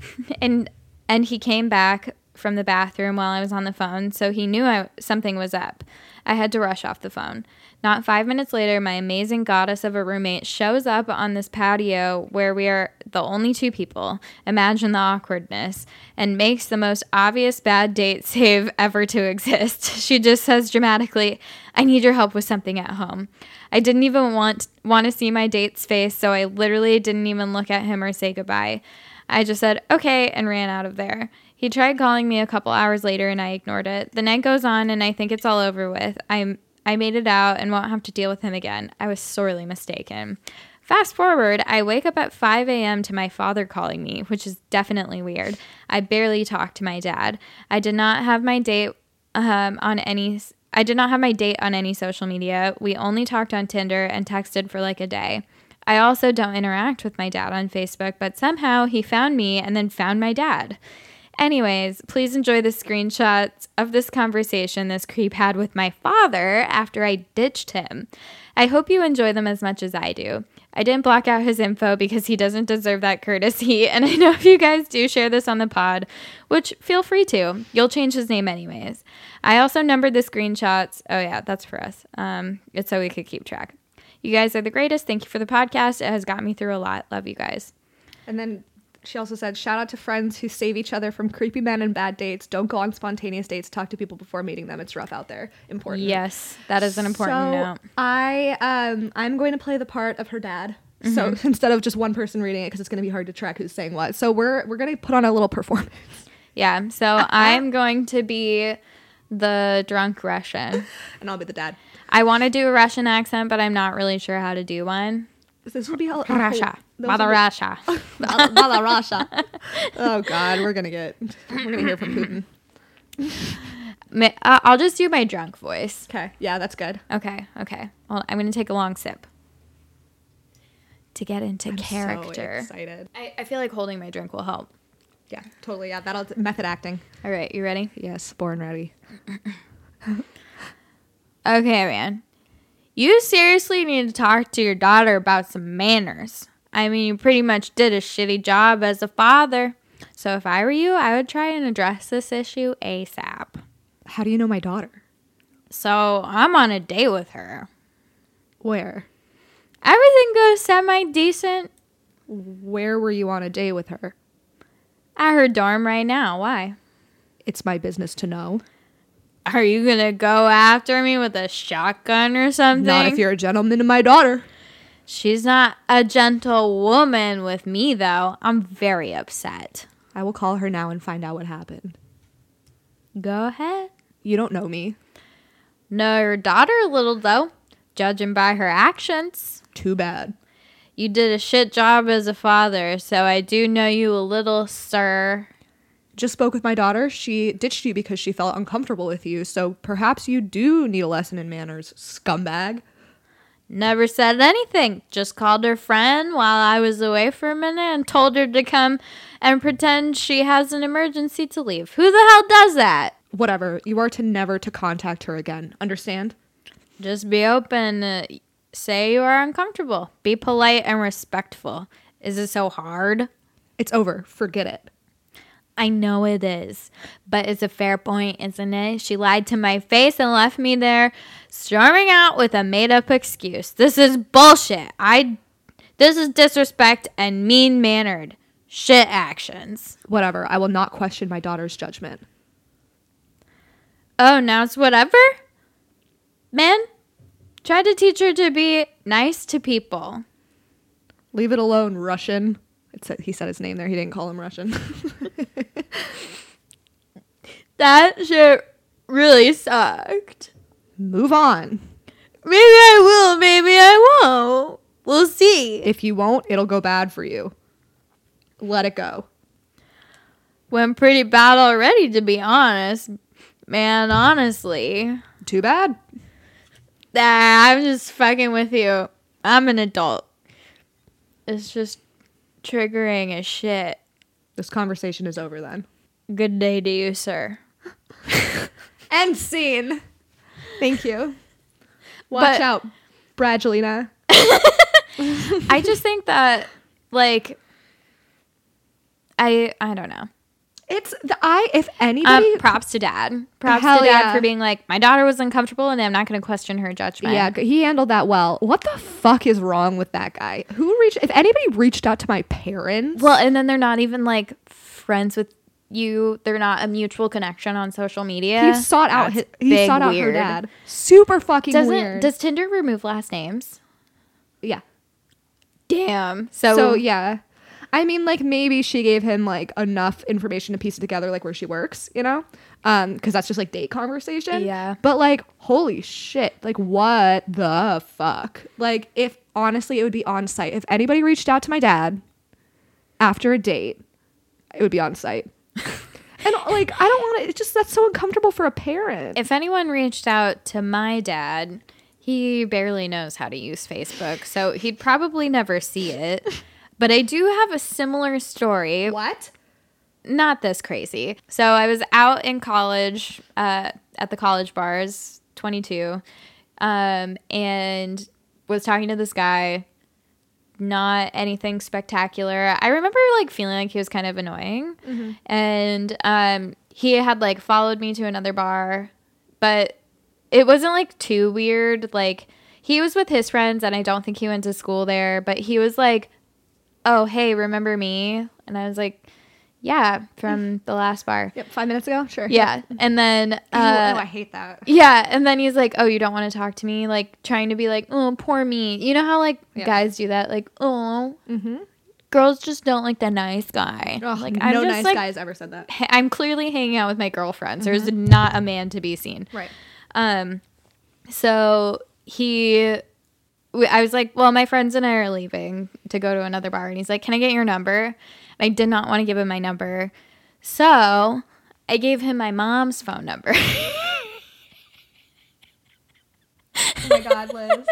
S2: and and he came back from the bathroom while I was on the phone, so he knew I, something was up. I had to rush off the phone. Not five minutes later, my amazing goddess of a roommate shows up on this patio where we are the only two people. Imagine the awkwardness. And makes the most obvious bad date save ever to exist. She just says dramatically, I need your help with something at home. I didn't even want, want to see my date's face, so I literally didn't even look at him or say goodbye. I just said, okay, and ran out of there. He tried calling me a couple hours later and I ignored it. The night goes on and I think it's all over with. I'm I made it out and won't have to deal with him again. I was sorely mistaken. Fast forward, I wake up at five a.m. to my father calling me, which is definitely weird. I barely talked to my dad. I did not have my date um, on any I did not have my date on any social media. We only talked on Tinder and texted for like a day. I also don't interact with my dad on Facebook, but somehow he found me and then found my dad. Anyways, please enjoy the screenshots of this conversation this creep had with my father after I ditched him. I hope you enjoy them as much as I do. I didn't block out his info because he doesn't deserve that courtesy, and I know if you guys do share this on the pod, which feel free to, you'll change his name anyways. I also numbered the screenshots. Oh yeah, that's for us. Um, it's so we could keep track. You guys are the greatest. Thank you for the podcast. It has got me through a lot. Love you guys.
S3: And then she also said, shout out to friends who save each other from creepy men and bad dates. Don't go on spontaneous dates. Talk to people before meeting them. It's rough out there. Important.
S2: Yes, that is an important
S3: so
S2: note.
S3: I, um, I'm going to play the part of her dad. Mm-hmm. So instead of just one person reading it, because it's going to be hard to track who's saying what. So we're we're going to put on a little performance.
S2: Yeah, so I'm going to be the drunk Russian.
S3: And I'll be the dad.
S2: I want to do a Russian accent, but I'm not really sure how to do one.
S3: This would be all
S2: Russia. Mother Russia.
S3: Mother Russia. Oh God, we're gonna get we're gonna hear from Putin.
S2: I'll just do my drunk voice.
S3: Okay. Yeah, that's good.
S2: Okay. Okay. Well, I'm gonna take a long sip to get into
S3: I'm
S2: character.
S3: So excited.
S2: I, I feel like holding my drink will help.
S3: Yeah, totally. Yeah, that'll method acting.
S2: All right, you ready?
S3: Yes, born ready.
S2: Okay, man. You seriously need to talk to your daughter about some manners. I mean, you pretty much did a shitty job as a father. So if I were you, I would try and address this issue ASAP.
S3: How do you know my daughter?
S2: So I'm on a date with her.
S3: Where?
S2: Everything goes semi-decent.
S3: Where were you on a date with her?
S2: At her dorm right now. Why?
S3: It's my business to know.
S2: Are you going to go after me with a shotgun or something?
S3: Not if you're a gentleman to my daughter.
S2: She's not a gentle woman with me, though. I'm very upset.
S3: I will call her now and find out what happened.
S2: Go ahead.
S3: You don't know me.
S2: Know your daughter a little, though, judging by her actions.
S3: Too bad.
S2: You did a shit job as a father, so I do know you a little, sir.
S3: Just spoke with my daughter. She ditched you because she felt uncomfortable with you, so perhaps you do need a lesson in manners, scumbag.
S2: Never said anything. Just called her friend while I was away for a minute and told her to come and pretend she has an emergency to leave. Who the hell does that?
S3: Whatever. You are to never to contact her again. Understand?
S2: Just be open. Uh, say you are uncomfortable. Be polite and respectful. Is it so hard?
S3: It's over. Forget it.
S2: I know it is, but it's a fair point, isn't it? She lied to my face and left me there storming out with a made-up excuse. This is bullshit. I, this is disrespect and mean-mannered. shit actions.
S3: Whatever. I will not question my daughter's judgment.
S2: Oh, now it's whatever? Man, try to teach her to be nice to people.
S3: Leave it alone, Russian. It said, he said his name there. He didn't call him Russian.
S2: That shit really sucked.
S3: Move on.
S2: Maybe I will, maybe I won't. We'll see.
S3: If you won't, it'll go bad for you. Let it go.
S2: Went pretty bad already, to be honest. Man, honestly.
S3: Too bad.
S2: Ah, I'm just fucking with you. I'm an adult. It's just triggering as shit.
S3: This conversation is over then.
S2: Good day to you, sir.
S3: End scene. Thank you. Watch
S2: But-
S3: out, Bradgelina.
S2: I just think that, like, I I don't know.
S3: It's the I. If anybody,
S2: Um, props to dad. Props
S3: Hell
S2: to dad
S3: yeah.
S2: for being like, my daughter was uncomfortable and I'm not going to question her judgment.
S3: yeah, he handled that well. What the fuck is wrong with that guy? Who reached? If anybody reached out to my parents,
S2: Well, and then they're not even like friends with you. They're not a mutual connection on social media.
S3: he sought out. His,
S2: That's
S3: he
S2: big
S3: sought out her
S2: weird.
S3: dad. Super fucking
S2: Doesn't
S3: weird.
S2: does Tinder remove last names?
S3: yeah.
S2: Damn. So,
S3: So yeah. I mean, like, maybe she gave him like enough information to piece it together, like where she works, you know, um, because that's just like date conversation.
S2: Yeah.
S3: But like, holy shit, like, what the fuck? Like, if honestly, it would be on site. If anybody reached out to my dad after a date, it would be on site. And like, I don't want to. It's just that's so uncomfortable for a parent.
S2: if anyone reached out to my dad, he barely knows how to use Facebook, so he'd probably never see it. But I do have a similar story.
S3: What?
S2: Not this crazy. So I was out in college, uh, at the college bars, twenty-two, um, and was talking to this guy. Not anything spectacular. I remember like feeling like he was kind of annoying,
S3: Mm-hmm.
S2: and um, he had like followed me to another bar, but it wasn't like too weird. Like he was with his friends, and I don't think he went to school there. But he was like, "Oh, hey, remember me?" And I was like, "Yeah, from the last bar."
S3: Yep. Five minutes ago. Sure.
S2: Yeah, and then
S3: Ew,
S2: uh,
S3: oh, I hate that.
S2: yeah, and then he's like, "Oh, you don't want to talk to me?" Like trying to be like, "Oh, poor me." You know how like
S3: Yeah.
S2: guys do that? Like, "Oh,
S3: Mm-hmm.
S2: girls just don't like the nice guy."
S3: Ugh,
S2: like
S3: no
S2: I'm just
S3: nice
S2: like,
S3: guy has ever said that.
S2: ha- I'm clearly hanging out with my girlfriends. There's not a man to be seen.
S3: Right.
S2: Um, so he, w- I was like, "Well, my friends and I are leaving to go to another bar," and he's like, "Can I get your number?" And I did not want to give him my number, so I gave him my mom's phone number.
S3: Oh my God, Liz.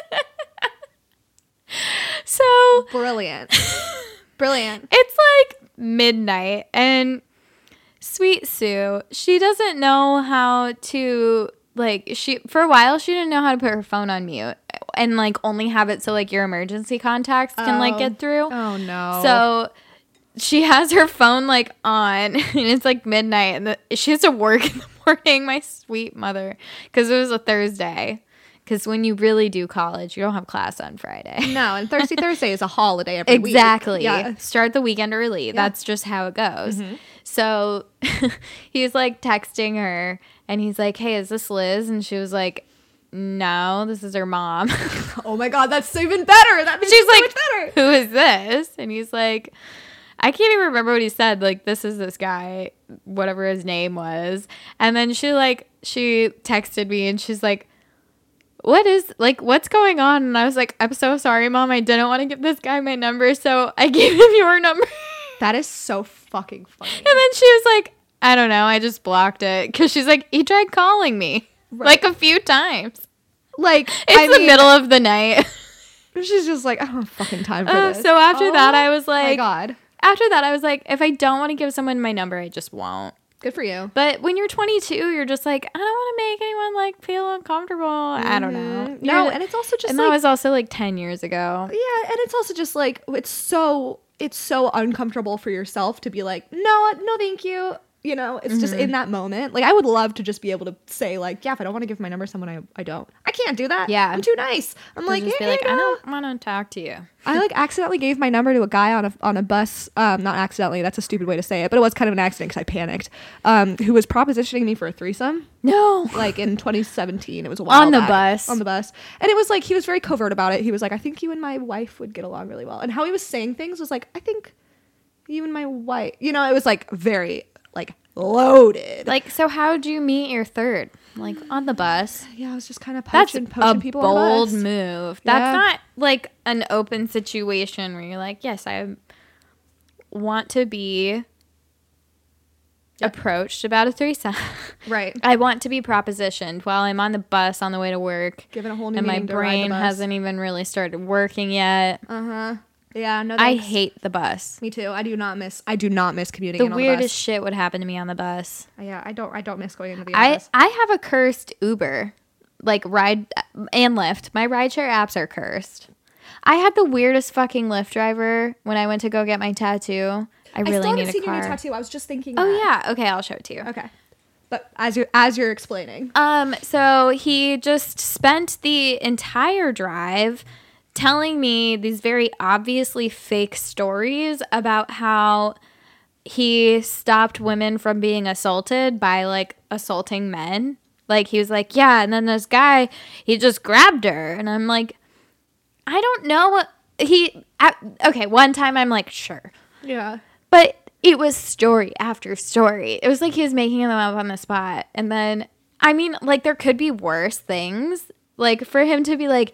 S2: So
S3: Brilliant. Brilliant.
S2: it's like midnight, and sweet Sue, she doesn't know how to like she for a while she didn't know how to put her phone on mute and like only have it so like your emergency contacts can like
S3: Oh.
S2: get through.
S3: Oh no.
S2: So she has her phone like on, and it's like midnight, and the, she has to work in the morning. My sweet mother, because it was a Thursday. Because when you really do college, you don't have class on Friday.
S3: no, and Thirsty Thursday is a holiday every week.
S2: Exactly.
S3: Yeah.
S2: Start the weekend early. That's just how it goes. So he's like texting her, and he's like, "Hey, is this Liz?" And she was like, "No, this is her mom."
S3: Oh my God, that's even better. That makes
S2: She's
S3: it so
S2: like,
S3: much better.
S2: "Who is this?" And he's like, I can't even remember what he said. Like, "This is this guy," whatever his name was. And then she like, she texted me, and she's like, "What is, like, what's going on?" And I was like, "I'm so sorry, Mom. I didn't want to give this guy my number, so I gave him your number."
S3: That is so fucking funny.
S2: And then she was like, "I don't know. I just blocked it." Because she's like, "He tried calling me like a few times."
S3: Like,
S2: It's
S3: I
S2: the
S3: mean,
S2: middle of the night.
S3: she's just like, I don't have fucking time for
S2: Uh,
S3: this.
S2: so after that,
S3: Oh
S2: I was
S3: my
S2: like,
S3: God,
S2: after that, I was like, if I don't want to give someone my number, I just won't.
S3: good for you.
S2: But when you're twenty-two, you're just like, I don't want to make anyone like feel uncomfortable. I don't know.
S3: Mhm. No,
S2: You're-
S3: and it's also just
S2: and
S3: like,
S2: that was also like ten years ago.
S3: yeah, and it's also just like, it's so, it's so uncomfortable for yourself to be like, no, no, thank you. You know, it's mm-hmm. just in that moment. Like, I would love to just be able to say, like, yeah, if I don't want to give my number to someone, I, I don't. I can't do that.
S2: Yeah.
S3: I'm too nice. I'm like,
S2: just
S3: yeah,
S2: be like,
S3: no.
S2: I don't want to talk to you.
S3: I, like, accidentally gave my number to a guy on a on a bus. Um, not accidentally. That's a stupid way to say it. But it was kind of an accident because I panicked. Um, who was propositioning me for a threesome.
S2: No.
S3: Like, in twenty seventeen. It was a while
S2: On the
S3: back.
S2: bus.
S3: On the bus. And it was, like, he was very covert about it. He was like, I think you and my wife would get along really well. And how he was saying things was like, I think you and my wife. You know, it was, like, very, like, loaded.
S2: Like, so how'd you meet your third? Like, on the bus?
S3: Yeah, I was just kind of
S2: That's
S3: poaching, poaching
S2: a
S3: people
S2: bold
S3: on the bus.
S2: move. That's
S3: Yeah.
S2: not like an open situation where you're like, yes, I want to be yep. approached about a threesome.
S3: Right.
S2: I want to be propositioned while I'm on the bus on the way to work.
S3: Given a whole new
S2: and my
S3: meaning to ride the
S2: brain
S3: bus.
S2: hasn't even really started working yet.
S3: Uh-huh. Yeah, no
S2: I
S3: thanks.
S2: hate the bus.
S3: Me too. I do not miss I do not miss commuting
S2: The
S3: in on
S2: weirdest
S3: the
S2: shit would happen to me on the bus.
S3: bus. Yeah, I don't I don't miss going into the
S2: I,
S3: bus.
S2: I have a cursed Uber, like ride and Lyft. My rideshare apps are cursed. I had the weirdest fucking Lyft driver when I went to go get my tattoo. I really
S3: I still
S2: need
S3: haven't
S2: a
S3: seen
S2: car.
S3: your new tattoo. I was just thinking
S2: Oh
S3: that.
S2: yeah, okay, I'll show it to you.
S3: Okay. But as you're as you're explaining.
S2: Um, so he just spent the entire drive telling me these very obviously fake stories about how he stopped women from being assaulted by like assaulting men. Like he was like, yeah, and then this guy, he just grabbed her, and I'm like, I don't know what he. I, okay, one time I'm like, sure,
S3: Yeah.
S2: but it was story after story. It was like he was making them up on the spot, and then I mean, like there could be worse things. Like for him to be like.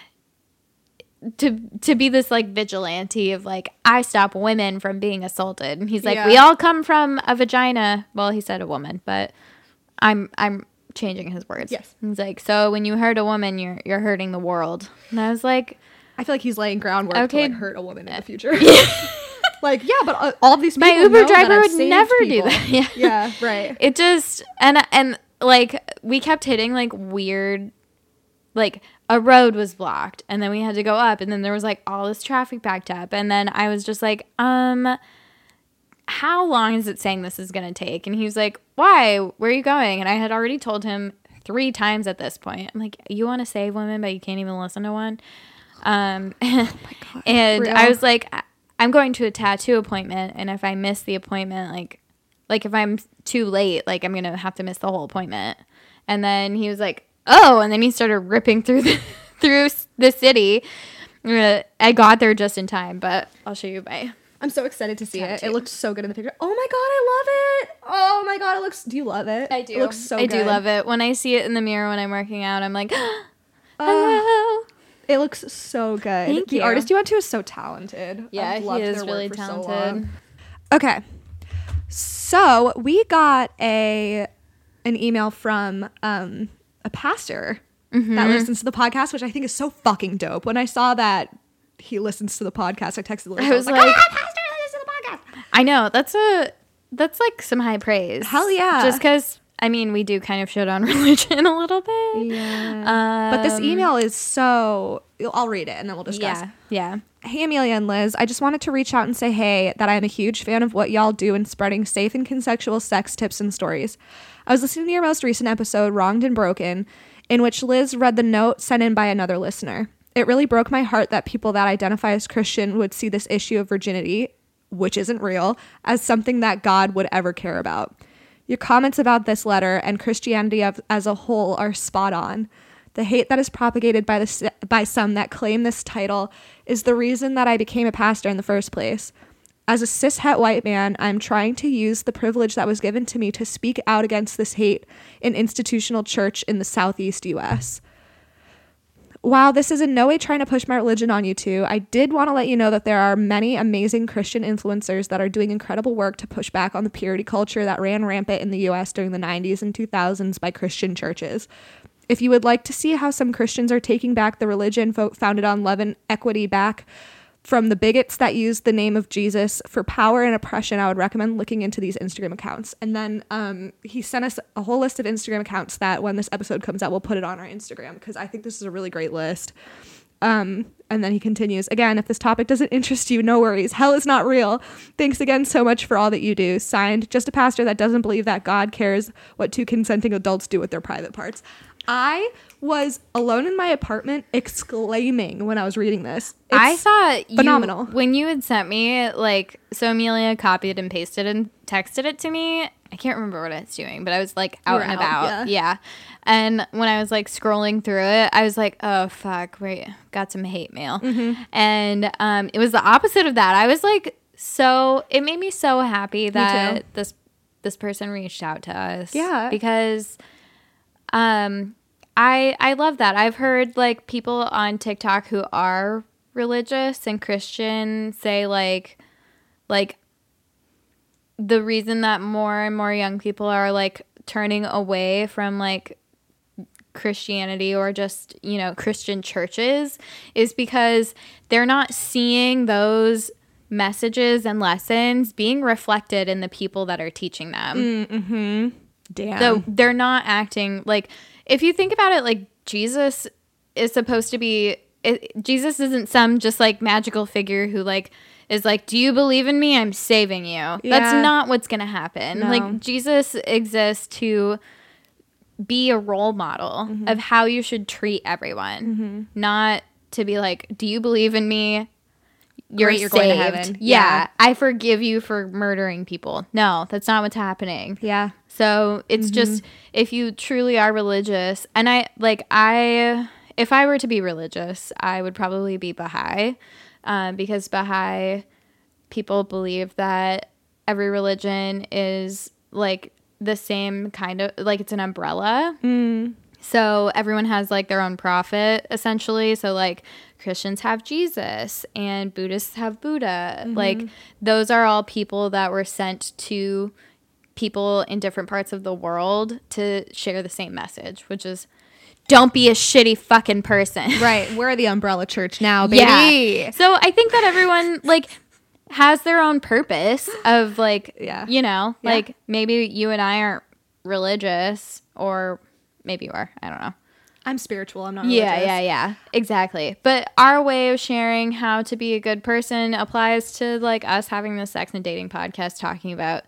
S2: to to be this like vigilante of like I stop women from being assaulted, and he's like
S3: Yeah.
S2: we all come from a vagina. Well, he said a woman, but I'm I'm changing his words.
S3: Yes.
S2: He's like, so when you hurt a woman, you're you're hurting the world. And I was like,
S3: I feel like he's laying groundwork
S2: Okay.
S3: to like hurt a woman in the future. Like, yeah, but uh, all these
S2: my
S3: people
S2: Uber
S3: know that
S2: driver
S3: I've
S2: would
S3: saved
S2: never
S3: people.
S2: do that. Yeah.
S3: Yeah, right.
S2: It just and and like we kept hitting like weird, like a road was blocked, and then we had to go up, and then there was like all this traffic backed up, and then I was just like, um, how long is it saying this is gonna take? And he was like, why? Where are you going? And I had already told him three times at this point. I'm like, you want to save women, but you can't even listen to one. Um,
S3: Oh my God.
S2: and
S3: Real.
S2: I was like, I- I'm going to a tattoo appointment, and if I miss the appointment, like, like if I'm too late, like I'm gonna have to miss the whole appointment. And then he was like, oh, and then he started ripping through the through the city. Uh, I got there just in time, but I'll show you my.
S3: I'm so excited to see it.
S2: Tattoo.
S3: It looked so good in the picture. Oh my God, I love it. Oh my God, it looks. Do you love it?
S2: I do.
S3: It looks so
S2: I
S3: good.
S2: do love it. When I see it in the mirror when I'm working out, I'm like,
S3: Uh,
S2: hello.
S3: It looks so good.
S2: Thank
S3: the
S2: you.
S3: artist you went to is so talented.
S2: Yeah,
S3: I've
S2: he
S3: loved
S2: is
S3: their
S2: really
S3: work for so
S2: talented.
S3: long. Okay, so we got a an email from um, a pastor
S2: Mm-hmm.
S3: that listens to the podcast, which I think is so fucking dope. When I saw that he listens to the podcast, I texted Liz.
S2: I was like,
S3: oh my God, pastor listens to the podcast.
S2: I know that's a that's like some high praise.
S3: Hell yeah.
S2: Just because I mean we do kind of shit on religion a little bit.
S3: Yeah. But this
S2: Um,
S3: email is so. I'll read it and then we'll discuss.
S2: Yeah, yeah.
S3: Hey, Amelia and Liz. I just wanted to reach out and say, hey, that I am a huge fan of what y'all do in spreading safe and consensual sex tips and stories. I was listening to your most recent episode, Wronged and Broken, in which Liz read the note sent in by another listener. It really broke my heart that people that identify as Christian would see this issue of virginity, which isn't real, as something that God would ever care about. Your comments about this letter and Christianity of, as a whole are spot on. The hate that is propagated by the by some that claim this title is the reason that I became a pastor in the first place. As a cishet white man, I'm trying to use the privilege that was given to me to speak out against this hate in institutional church in the Southeast U S. While this is in no way trying to push my religion on you two, I did want to let you know that there are many amazing Christian influencers that are doing incredible work to push back on the purity culture that ran rampant in the U S during the nineties and two thousands by Christian churches. If you would like to see how some Christians are taking back the religion fo- founded on love and equity back from the bigots that use the name of Jesus for power and oppression, I would recommend looking into these Instagram accounts. And then um, he sent us a whole list of Instagram accounts that when this episode comes out, we'll put it on our Instagram because I think this is a really great list. Um, And then he continues, again, if this topic doesn't interest you, no worries. Hell is not real. Thanks again so much for all that you do. Signed, just a pastor that doesn't believe that God cares what two consenting adults do with their private parts. I was alone in my apartment exclaiming when I was reading this. It's
S2: I thought you,
S3: phenomenal.
S2: when you had sent me, like, so Amelia copied and pasted and texted it to me. I can't remember what I was doing, but I was like out
S3: You were
S2: and
S3: out,
S2: about.
S3: yeah.
S2: Yeah. And when I was like scrolling through it, I was like, oh, fuck, we got some hate mail.
S3: Mm-hmm.
S2: And um, it was the opposite of that. I was like, so it made me so happy that this this person reached out to us.
S3: Yeah.
S2: Because um, I I love that. I've heard like people on TikTok who are religious and Christian say like like the reason that more and more young people are like turning away from like Christianity or just, you know, Christian churches is because they're not seeing those messages and lessons being reflected in the people that are teaching them.
S3: Mm-hmm. Damn.
S2: So they're not acting like, if you think about it, like Jesus is supposed to be, it, Jesus isn't some just like magical figure who like is like, do you believe in me? I'm saving you.
S3: Yeah.
S2: That's not what's going to happen.
S3: No.
S2: Like Jesus exists to be a role model
S3: mm-hmm.
S2: of how you should treat everyone,
S3: mm-hmm.
S2: not to be like, do you believe in me? You're,
S3: Great, you're
S2: saved.
S3: going to heaven.
S2: Yeah,
S3: Yeah.
S2: I forgive you for murdering people. No, that's not what's happening.
S3: Yeah.
S2: So it's
S3: Mm-hmm.
S2: just, if you truly are religious, and I like I if I were to be religious, I would probably be Baha'i, um, because Baha'i people believe that every religion is like the same kind of, like it's an umbrella.
S3: Mm.
S2: So everyone has like their own prophet essentially. So like Christians have Jesus and Buddhists have Buddha.
S3: Mm-hmm.
S2: Like those are all people that were sent to people in different parts of the world to share the same message, which is don't be a shitty fucking person.
S3: Right. We're the umbrella church now, baby.
S2: Yeah. So I think that everyone like has their own purpose of like,
S3: Yeah.
S2: you know,
S3: Yeah.
S2: like maybe you and I aren't religious, or maybe you are. I don't know.
S3: I'm spiritual. I'm not religious.
S2: Yeah, yeah, yeah. Exactly. But our way of sharing how to be a good person applies to like us having the Sex and Dating podcast talking about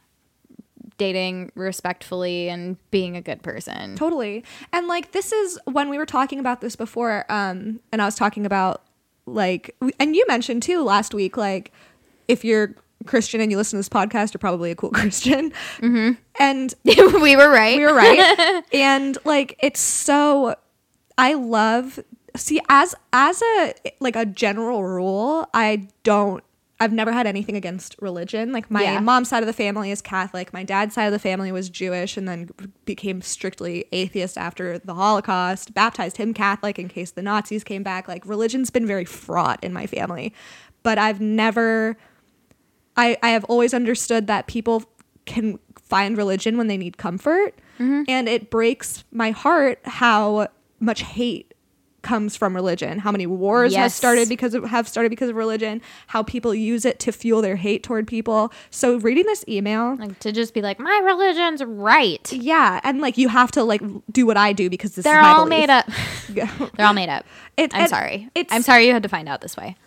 S2: dating respectfully and being a good person.
S3: Totally. And like this is when we were talking about this before, um, and I was talking about like, and you mentioned too last week, like if you're Christian and you listen to this podcast, you're probably a cool Christian.
S2: Mm-hmm.
S3: And
S2: we were right.
S3: we were right. And like it's so, I love, see, as as a like a general rule, I don't, I've never had anything against religion. Like my
S2: Yeah.
S3: mom's side of the family is Catholic. My dad's side of the family was Jewish and then became strictly atheist after the Holocaust. Baptized him Catholic in case the Nazis came back. Like religion's been very fraught in my family. But I've never, I, I have always understood that people can find religion when they need comfort. Mm-hmm. And it breaks my heart how much hate comes from religion, how many wars
S2: Yes.
S3: have started because of have started because of religion, how people use it to fuel their hate toward people. So reading this email,
S2: Like to just be like, my religion's right.
S3: yeah, and like you have to like do what I do because this
S2: They're
S3: is my
S2: all
S3: belief.
S2: made up.
S3: Yeah.
S2: They're all made up.
S3: It-
S2: I'm
S3: and
S2: sorry.
S3: it's-
S2: I'm sorry you had to find out this way.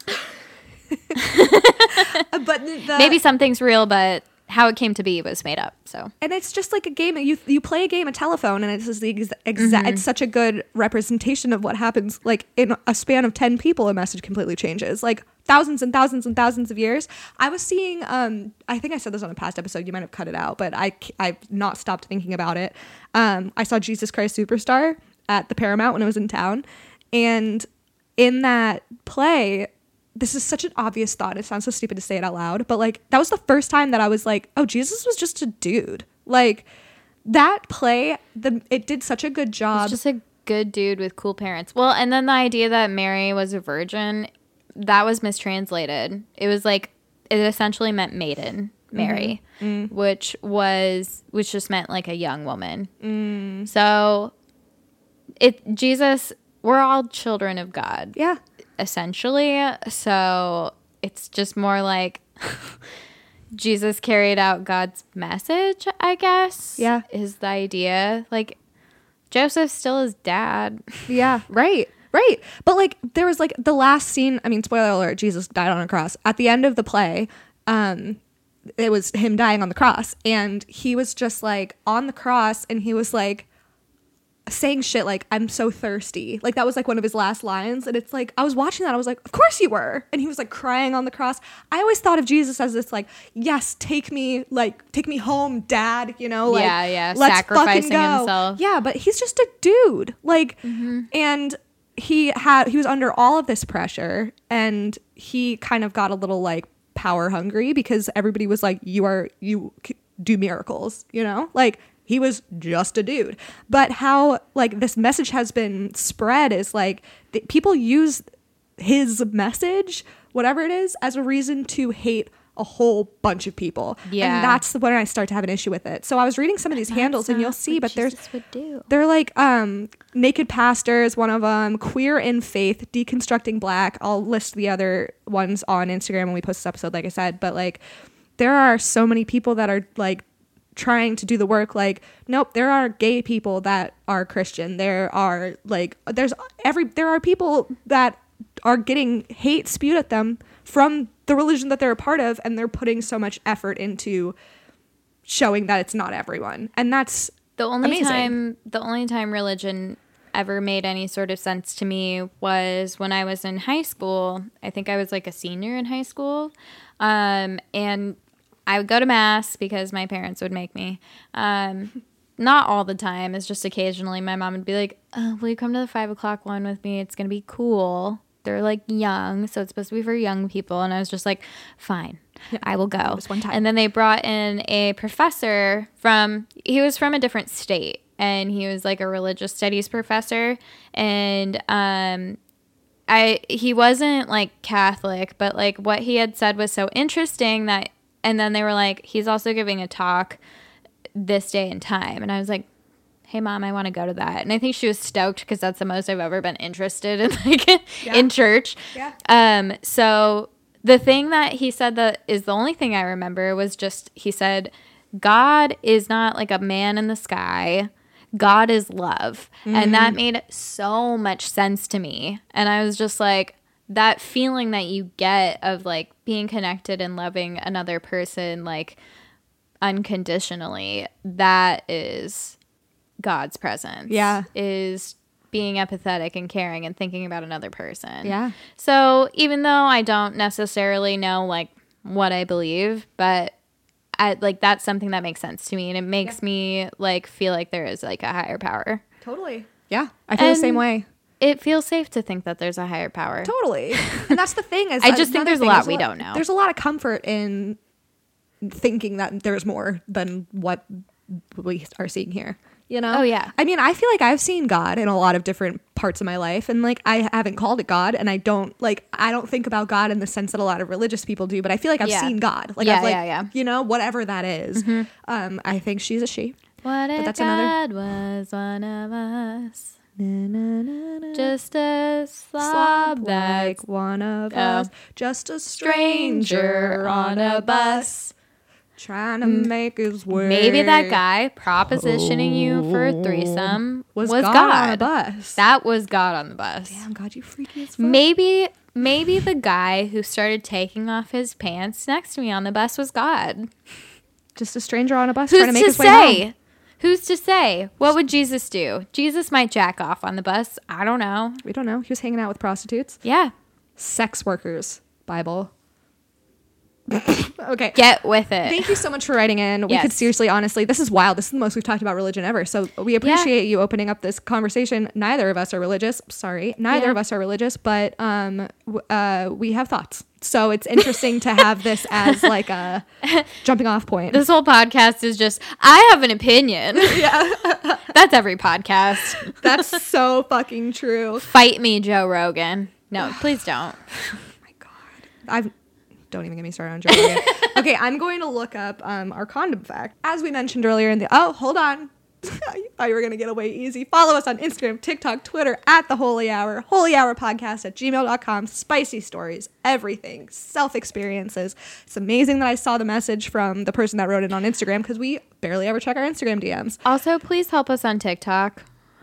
S3: But the,
S2: Maybe something's real, but how it came to be was made up. So
S3: and it's just like a game. You you play a game of telephone, and it's just the ex- exact.
S2: Mm-hmm.
S3: It's such a good representation of what happens. Like in a span of ten people, a message completely changes. Like thousands and thousands and thousands of years. I was seeing. Um, I think I said this on a past episode. You might have cut it out, but I I've not stopped thinking about it. Um, I saw Jesus Christ Superstar at the Paramount when I was in town, and in that play. This is such an obvious thought. It sounds so stupid to say it out loud, but like that was the first time that I was like, oh, Jesus was just a dude. Like that play, the it did such a good job.
S2: it's just a good dude with cool parents. Well, and then the idea that Mary was a virgin, that was mistranslated. It was like, it essentially meant maiden, Mary,
S3: Mm-hmm.
S2: which was, which just meant like a young woman.
S3: Mm.
S2: So it, Jesus, we're all children of God.
S3: Yeah.
S2: Essentially. So it's just more like Jesus carried out God's message, I guess.
S3: Yeah.
S2: Is the idea. Like Joseph's still his dad.
S3: Yeah. Right. Right. But like there was like the last scene, I mean, spoiler alert, Jesus died on a cross. At the end of the play, um, it was him dying on the cross. And he was just like on the cross and he was like saying shit like, I'm so thirsty. Like that was like one of his last lines. And it's like, I was watching that. I was like, of course you were. And he was like crying on the cross. I always thought of Jesus as this like, yes, take me, like take me home, dad, you know, like,
S2: yeah, yeah,
S3: let's
S2: sacrificing
S3: fucking go.
S2: himself.
S3: Yeah, but he's just a dude. Like,
S2: Mm-hmm.
S3: and he had, he was under all of this pressure and he kind of got a little like power hungry because everybody was like, you are, you c- do miracles, you know, like he was just a dude. But how like this message has been spread is like th- people use his message, whatever it is, as a reason to hate a whole bunch of people.
S2: Yeah.
S3: And that's when I start to have an issue with it. So I was reading some of these
S2: That's
S3: handles and
S2: not
S3: you'll see,
S2: what
S3: but there's,
S2: Jesus would do.
S3: they're like um, naked pastors, one of them, queer in faith, deconstructing black. I'll list the other ones on Instagram when we post this episode, like I said. But like, there are so many people that are like trying to do the work. Like, nope, there are gay people that are Christian. There are like, there's every, there are people that are getting hate spewed at them from the religion that they're a part of, and they're putting so much effort into showing that it's not everyone. And that's
S2: The only
S3: amazing.
S2: time the only time religion ever made any sort of sense to me was when I was in high school. I think I was like a senior in high school. Um, and I would go to mass because my parents would make me. Um, not all the time. It's just occasionally my mom would be like, oh, will you come to the five o'clock one with me? It's going to be cool. They're like young, so it's supposed to be for young people. And I was just like, fine, yeah, I will go.
S3: Just one time.
S2: And then they brought in a professor from, he was from a different state. And he was like a religious studies professor. And um, I he wasn't like Catholic, but like what he had said was so interesting that, and then they were like, he's also giving a talk this day and time. And I was like, hey mom, I want to go to that. And I think she was stoked because that's the most I've ever been interested in like
S3: Yeah.
S2: in church.
S3: Yeah.
S2: Um, so the thing that he said that is the only thing I remember was just, he said, God is not like a man in the sky. God is love. Mm-hmm. And that made so much sense to me. And I was just like, that feeling that you get of like being connected and loving another person like unconditionally, that is God's presence.
S3: Yeah.
S2: Is being empathetic and caring and thinking about another person.
S3: Yeah.
S2: So even though I don't necessarily know like what I believe, but I like that's something that makes sense to me, and it makes yeah. me like feel like there is like a higher power.
S3: Totally. Yeah. I feel
S2: and
S3: the same way.
S2: It feels safe to think that there's a higher power.
S3: Totally. And that's the thing is
S2: I just think there's a lot we
S3: lot,
S2: don't know.
S3: There's a lot of comfort in thinking that there's more than what we are seeing here. You know?
S2: Oh, yeah.
S3: I mean, I feel like I've seen God in a lot of different parts of my life, and like I haven't called it God, and I don't like I don't think about God in the sense that a lot of religious people do, but I feel like I've
S2: yeah.
S3: seen God. Like
S2: yeah,
S3: I've like
S2: yeah, yeah.
S3: you know, whatever that is. Mm-hmm. Um, I think she's a she.
S2: What if
S3: that's
S2: God
S3: another...
S2: was one of us?
S3: Na, na, na, na.
S2: Just a slob,
S3: slob
S2: that's
S3: like one of
S2: oh.
S3: us, just a stranger on a bus. Trying to make his way.
S2: Maybe that guy propositioning you for a threesome was,
S3: was God,
S2: God
S3: on a bus.
S2: That was God on the bus.
S3: Damn, God, you freaky as fuck.
S2: Maybe, maybe the guy who started taking off his pants next to me on the bus was God.
S3: Just a stranger on a bus
S2: Who's
S3: trying to make
S2: to
S3: his way
S2: say?
S3: home.
S2: Who's to say? What would Jesus do? Jesus might jack off on the bus. I don't know.
S3: We don't know. He was hanging out with prostitutes.
S2: Yeah.
S3: Sex workers. Bible. Okay.
S2: Get with it.
S3: Thank you so much for writing in. We
S2: Yes.
S3: could seriously, honestly, this is wild. This is the most we've talked about religion ever. So we appreciate yeah. you opening up this conversation. Neither of us are religious. Sorry. Neither yeah. of us are religious, but um, w- uh, we have thoughts. So it's interesting to have this as like a jumping off point.
S2: This whole podcast is just, I have an opinion. Yeah. That's every podcast.
S3: That's so fucking true.
S2: Fight me, Joe Rogan. No, please don't.
S3: Oh my God. I've... Don't even get me started on Joe Rogan. Okay, I'm going to look up um, our condom fact. As we mentioned earlier in the... Oh, hold on. I thought you were going to get away easy. Follow us on Instagram, TikTok, Twitter, at The Holy Hour, Holy Hour Podcast at gmail dot com. Spicy stories, everything, self-experiences. It's amazing that I saw the message from the person that wrote it on Instagram because we barely ever check our Instagram D Ms.
S2: Also, please help us on TikTok.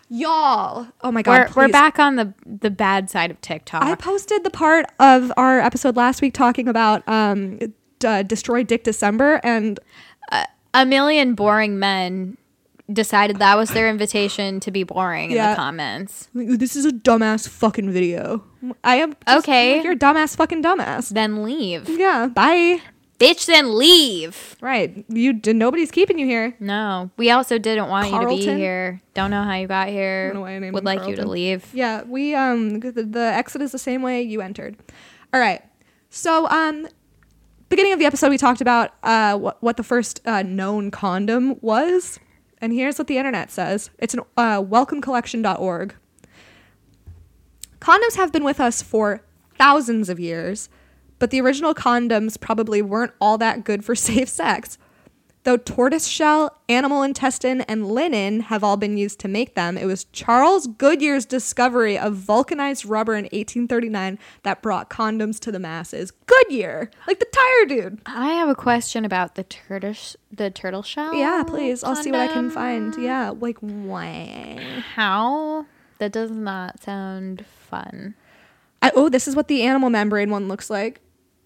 S3: Y'all. Oh my God.
S2: We're, we're
S3: please.
S2: back on the the bad side of TikTok.
S3: I posted the part of our episode last week talking about um, d- Destroy Dick December, and
S2: a million boring men decided that was their invitation to be boring
S3: Yeah.
S2: in the comments.
S3: this is a dumbass fucking video. I am just,
S2: Okay.
S3: like, you're a dumbass fucking dumbass.
S2: Then leave.
S3: Yeah, bye.
S2: Bitch, then leave.
S3: Right, you did. Nobody's keeping you here.
S2: No. We also didn't want you to
S3: Carlton?
S2: be here. Don't know how you got here.
S3: Don't know why I named
S2: Would
S3: him
S2: like you to
S3: Carlton.
S2: leave.
S3: Yeah, we um the, the exit is the same way you entered. All right, so um, beginning of the episode we talked about uh what what the first uh, known condom was, and here's what the internet says. It's an uh, welcome collection dot org. Condoms have been with us for thousands of years, but the original condoms probably weren't all that good for safe sex. Though tortoiseshell, animal intestine, and linen have all been used to make them, it was Charles Goodyear's discovery of vulcanized rubber in eighteen thirty-nine that brought condoms to the masses. Goodyear! Like the tire dude.
S2: I have a question about the turtle the turtle shell.
S3: Yeah, please. I'll see what I can
S2: condom.
S3: find. Yeah, like why?
S2: How? That does not sound fun.
S3: I, oh, this is what the animal membrane one looks like.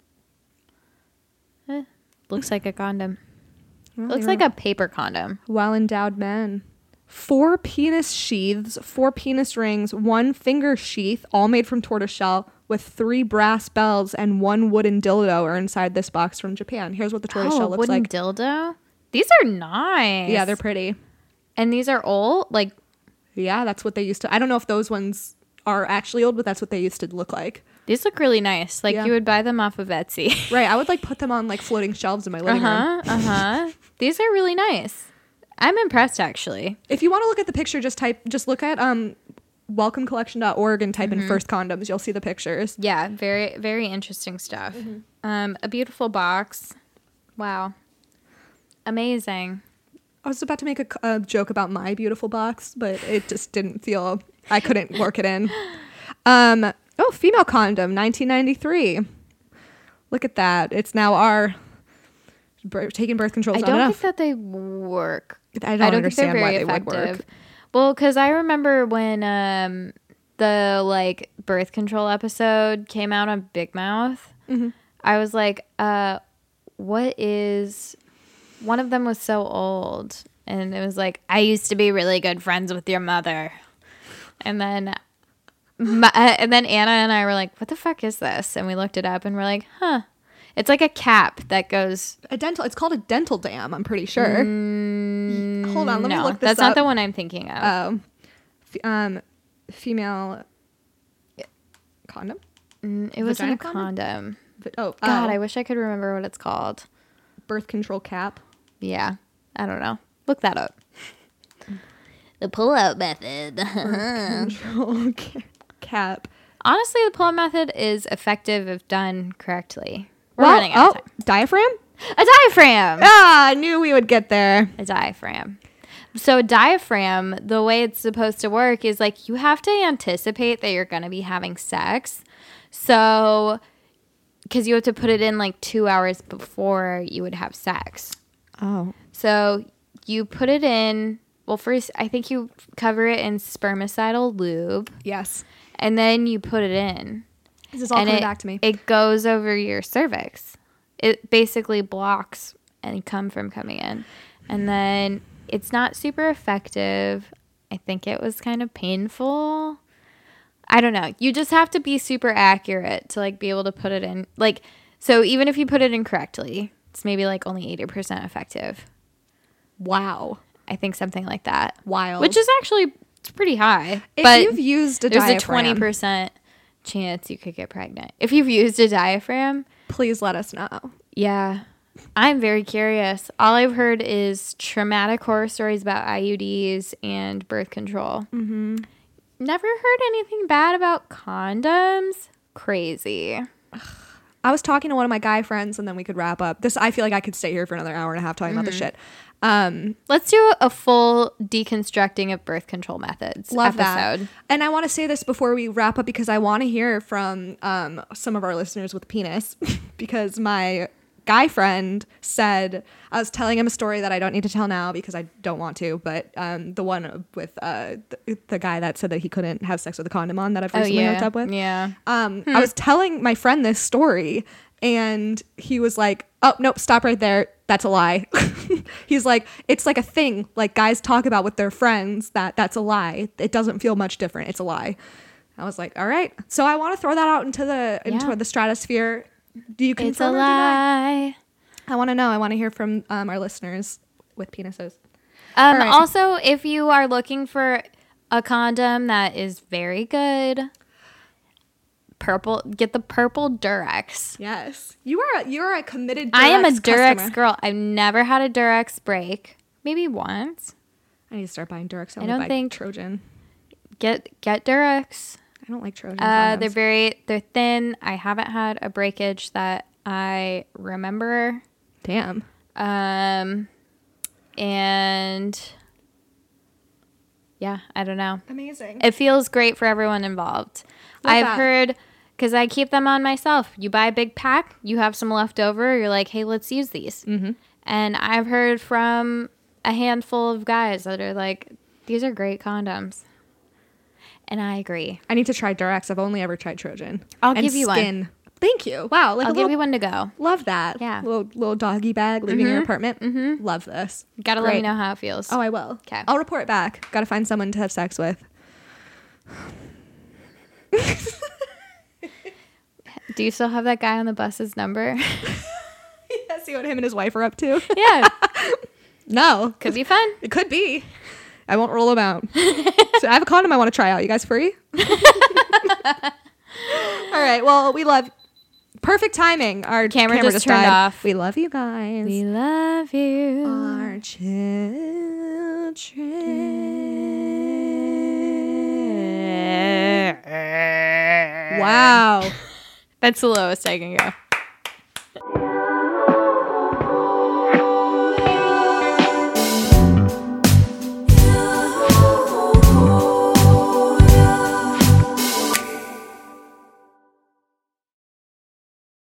S2: Eh, looks like a condom.
S3: Well,
S2: Looks
S3: you're
S2: like a paper condom.
S3: well-endowed man. Four penis sheaths, four penis rings, one finger sheath, all made from tortoiseshell, with three brass bells and one wooden dildo are inside this box from Japan. Here's what the tortoiseshell
S2: Oh,
S3: looks
S2: wooden
S3: like.
S2: dildo? These are nice.
S3: Yeah, they're pretty.
S2: And these are old? Like,
S3: Yeah, that's what they used to. I don't know if those ones are actually old, but that's what they used to look like.
S2: these look really nice. Like,
S3: Yeah.
S2: you would buy them off of Etsy.
S3: Right, I would like put them on like floating shelves in my living room.
S2: Uh-huh, uh-huh. These are really nice. I'm impressed, actually.
S3: If you want to look at the picture, just type, just look at um, welcome collection dot org and type
S2: Mm-hmm.
S3: in first condoms. You'll see the pictures.
S2: Yeah, very, very interesting stuff. Um, a beautiful box. Wow. Amazing.
S3: I was about to make a, a joke about my beautiful box, but it just didn't feel, I couldn't work it in. Um, oh, female condom, nineteen ninety-three. Look at that. It's now our, bir- taking birth control
S2: I
S3: is
S2: don't
S3: not
S2: think
S3: enough.
S2: that they work.
S3: I don't understand why they would
S2: effective.
S3: work.
S2: Well, because I remember when um, the like birth control episode came out on Big Mouth,
S3: Mm-hmm.
S2: I was like, uh, what is... One of them was so old, and it was like, I used to be really good friends with your mother. And then... My, and then Anna and I were like, what the fuck is this? And we looked it up and we're like, huh. It's like a cap that goes...
S3: A dental, it's called a dental dam, I'm pretty sure.
S2: Mm,
S3: Hold on, let me
S2: no,
S3: look this
S2: that's
S3: up.
S2: not the one I'm thinking of.
S3: Um, f- um, female condom?
S2: Mm, it wasn't a
S3: vagina
S2: condom.
S3: condom? But, oh,
S2: God,
S3: uh,
S2: I wish I could remember what it's called.
S3: birth control cap.
S2: Yeah, I don't know. Look that up. The pull-out method.
S3: Control ca- cap.
S2: Honestly, the pull-out method is effective if done correctly. We're
S3: Well,
S2: running out
S3: oh,
S2: of time.
S3: diaphragm?
S2: A diaphragm.
S3: Ah, I knew we would get there.
S2: A diaphragm. So a diaphragm, the way it's supposed to work is like you have to anticipate that you're going to be having sex. So, because you have to put it in like two hours before you would have sex.
S3: Oh.
S2: So you put it in, well, first, I think you cover it in spermicidal lube,
S3: Yes.
S2: and then you put it in.
S3: This is all
S2: and
S3: coming
S2: it,
S3: back to me.
S2: It goes over your cervix. It basically blocks any cum from coming in. And then it's not super effective. I think it was kind of painful. I don't know. You just have to be super accurate to like be able to put it in. Like, so even if you put it in correctly, it's maybe like only eighty percent effective.
S3: Wow.
S2: I think something like that.
S3: Wild.
S2: Which is actually it's pretty high.
S3: If
S2: but
S3: you've used a
S2: there's
S3: diaphragm,
S2: a twenty percent chance you could get pregnant. If you've used a diaphragm,
S3: please let us know.
S2: yeah. I'm very curious. All I've heard is traumatic horror stories about I U Ds and birth control. Mm-hmm. Never heard anything bad about condoms. Crazy.
S3: I was talking to one of my guy friends, and then we could wrap up. This, I feel like I could stay here for another hour and a half talking about this shit. Um,
S2: Let's do a full deconstructing of birth control methods
S3: love
S2: episode.
S3: that. And I want to say this before we wrap up because I want to hear from um, some of our listeners with penis because my guy friend said, I was telling him a story that I don't need to tell now because I don't want to, but um, the one with uh, the, the guy that said that he couldn't have sex with a condom on that I've recently
S2: oh, yeah.
S3: hooked up with.
S2: Yeah.
S3: Um, hmm. I was telling my friend this story and he was like, oh, nope, stop right there. That's a lie. He's like, it's like a thing like guys talk about with their friends that that's a lie. It doesn't feel much different. It's a lie. I was like, all right. So I want to throw that out into the into
S2: Yeah.
S3: the stratosphere. Do you confirm
S2: It's a
S3: or deny?
S2: lie.
S3: I want to know. I want to hear from um, our listeners with penises.
S2: Um,
S3: right.
S2: Also, if you are looking for a condom that is very good, purple, get the purple Durex.
S3: Yes, you are. A, you are a committed. Durex
S2: I am a Durex
S3: customer.
S2: girl. I've never had a Durex break. Maybe once.
S3: I need to start buying Durex. I,
S2: I
S3: only
S2: don't
S3: buy
S2: think-
S3: Trojan.
S2: Get get Durex.
S3: I don't like Trojan.
S2: Uh,
S3: condoms.
S2: they're very they're thin. I haven't had a breakage that I remember.
S3: Damn.
S2: Um, and yeah, I don't know.
S3: Amazing.
S2: It feels great for everyone involved.
S3: Love
S2: I've
S3: that.
S2: heard, because I keep them on myself. You buy a big pack, you have some left over, you're like, hey, let's use these.
S3: Mm-hmm.
S2: And I've heard from a handful of guys that are like, these are great condoms. And I agree.
S3: I need to try Durex. I've only ever tried Trojan.
S2: I'll
S3: And
S2: give you one.
S3: skin. Thank you. Wow. Like
S2: I'll
S3: a
S2: give
S3: little,
S2: you one to go.
S3: Love that.
S2: Yeah.
S3: Little little doggy bag leaving your apartment.
S2: Mhm.
S3: Love this.
S2: Gotta let me
S3: Great.
S2: know how it feels.
S3: Oh, I will.
S2: 'Kay.
S3: I'll report back. Gotta find someone to have sex with.
S2: Do you still have that guy on the bus's number?
S3: Yeah, see what him and his wife are up to.
S2: Yeah.
S3: No.
S2: Could be fun.
S3: It could be. I won't roll them out. So I have a condom I want to try out. You guys free? All right. Well, we love. Perfect timing. Our
S2: Camera
S3: camera,
S2: just
S3: just
S2: turned
S3: died.
S2: off.
S3: We love you guys.
S2: We love you.
S3: Our children. Wow.
S2: That's the lowest I can go.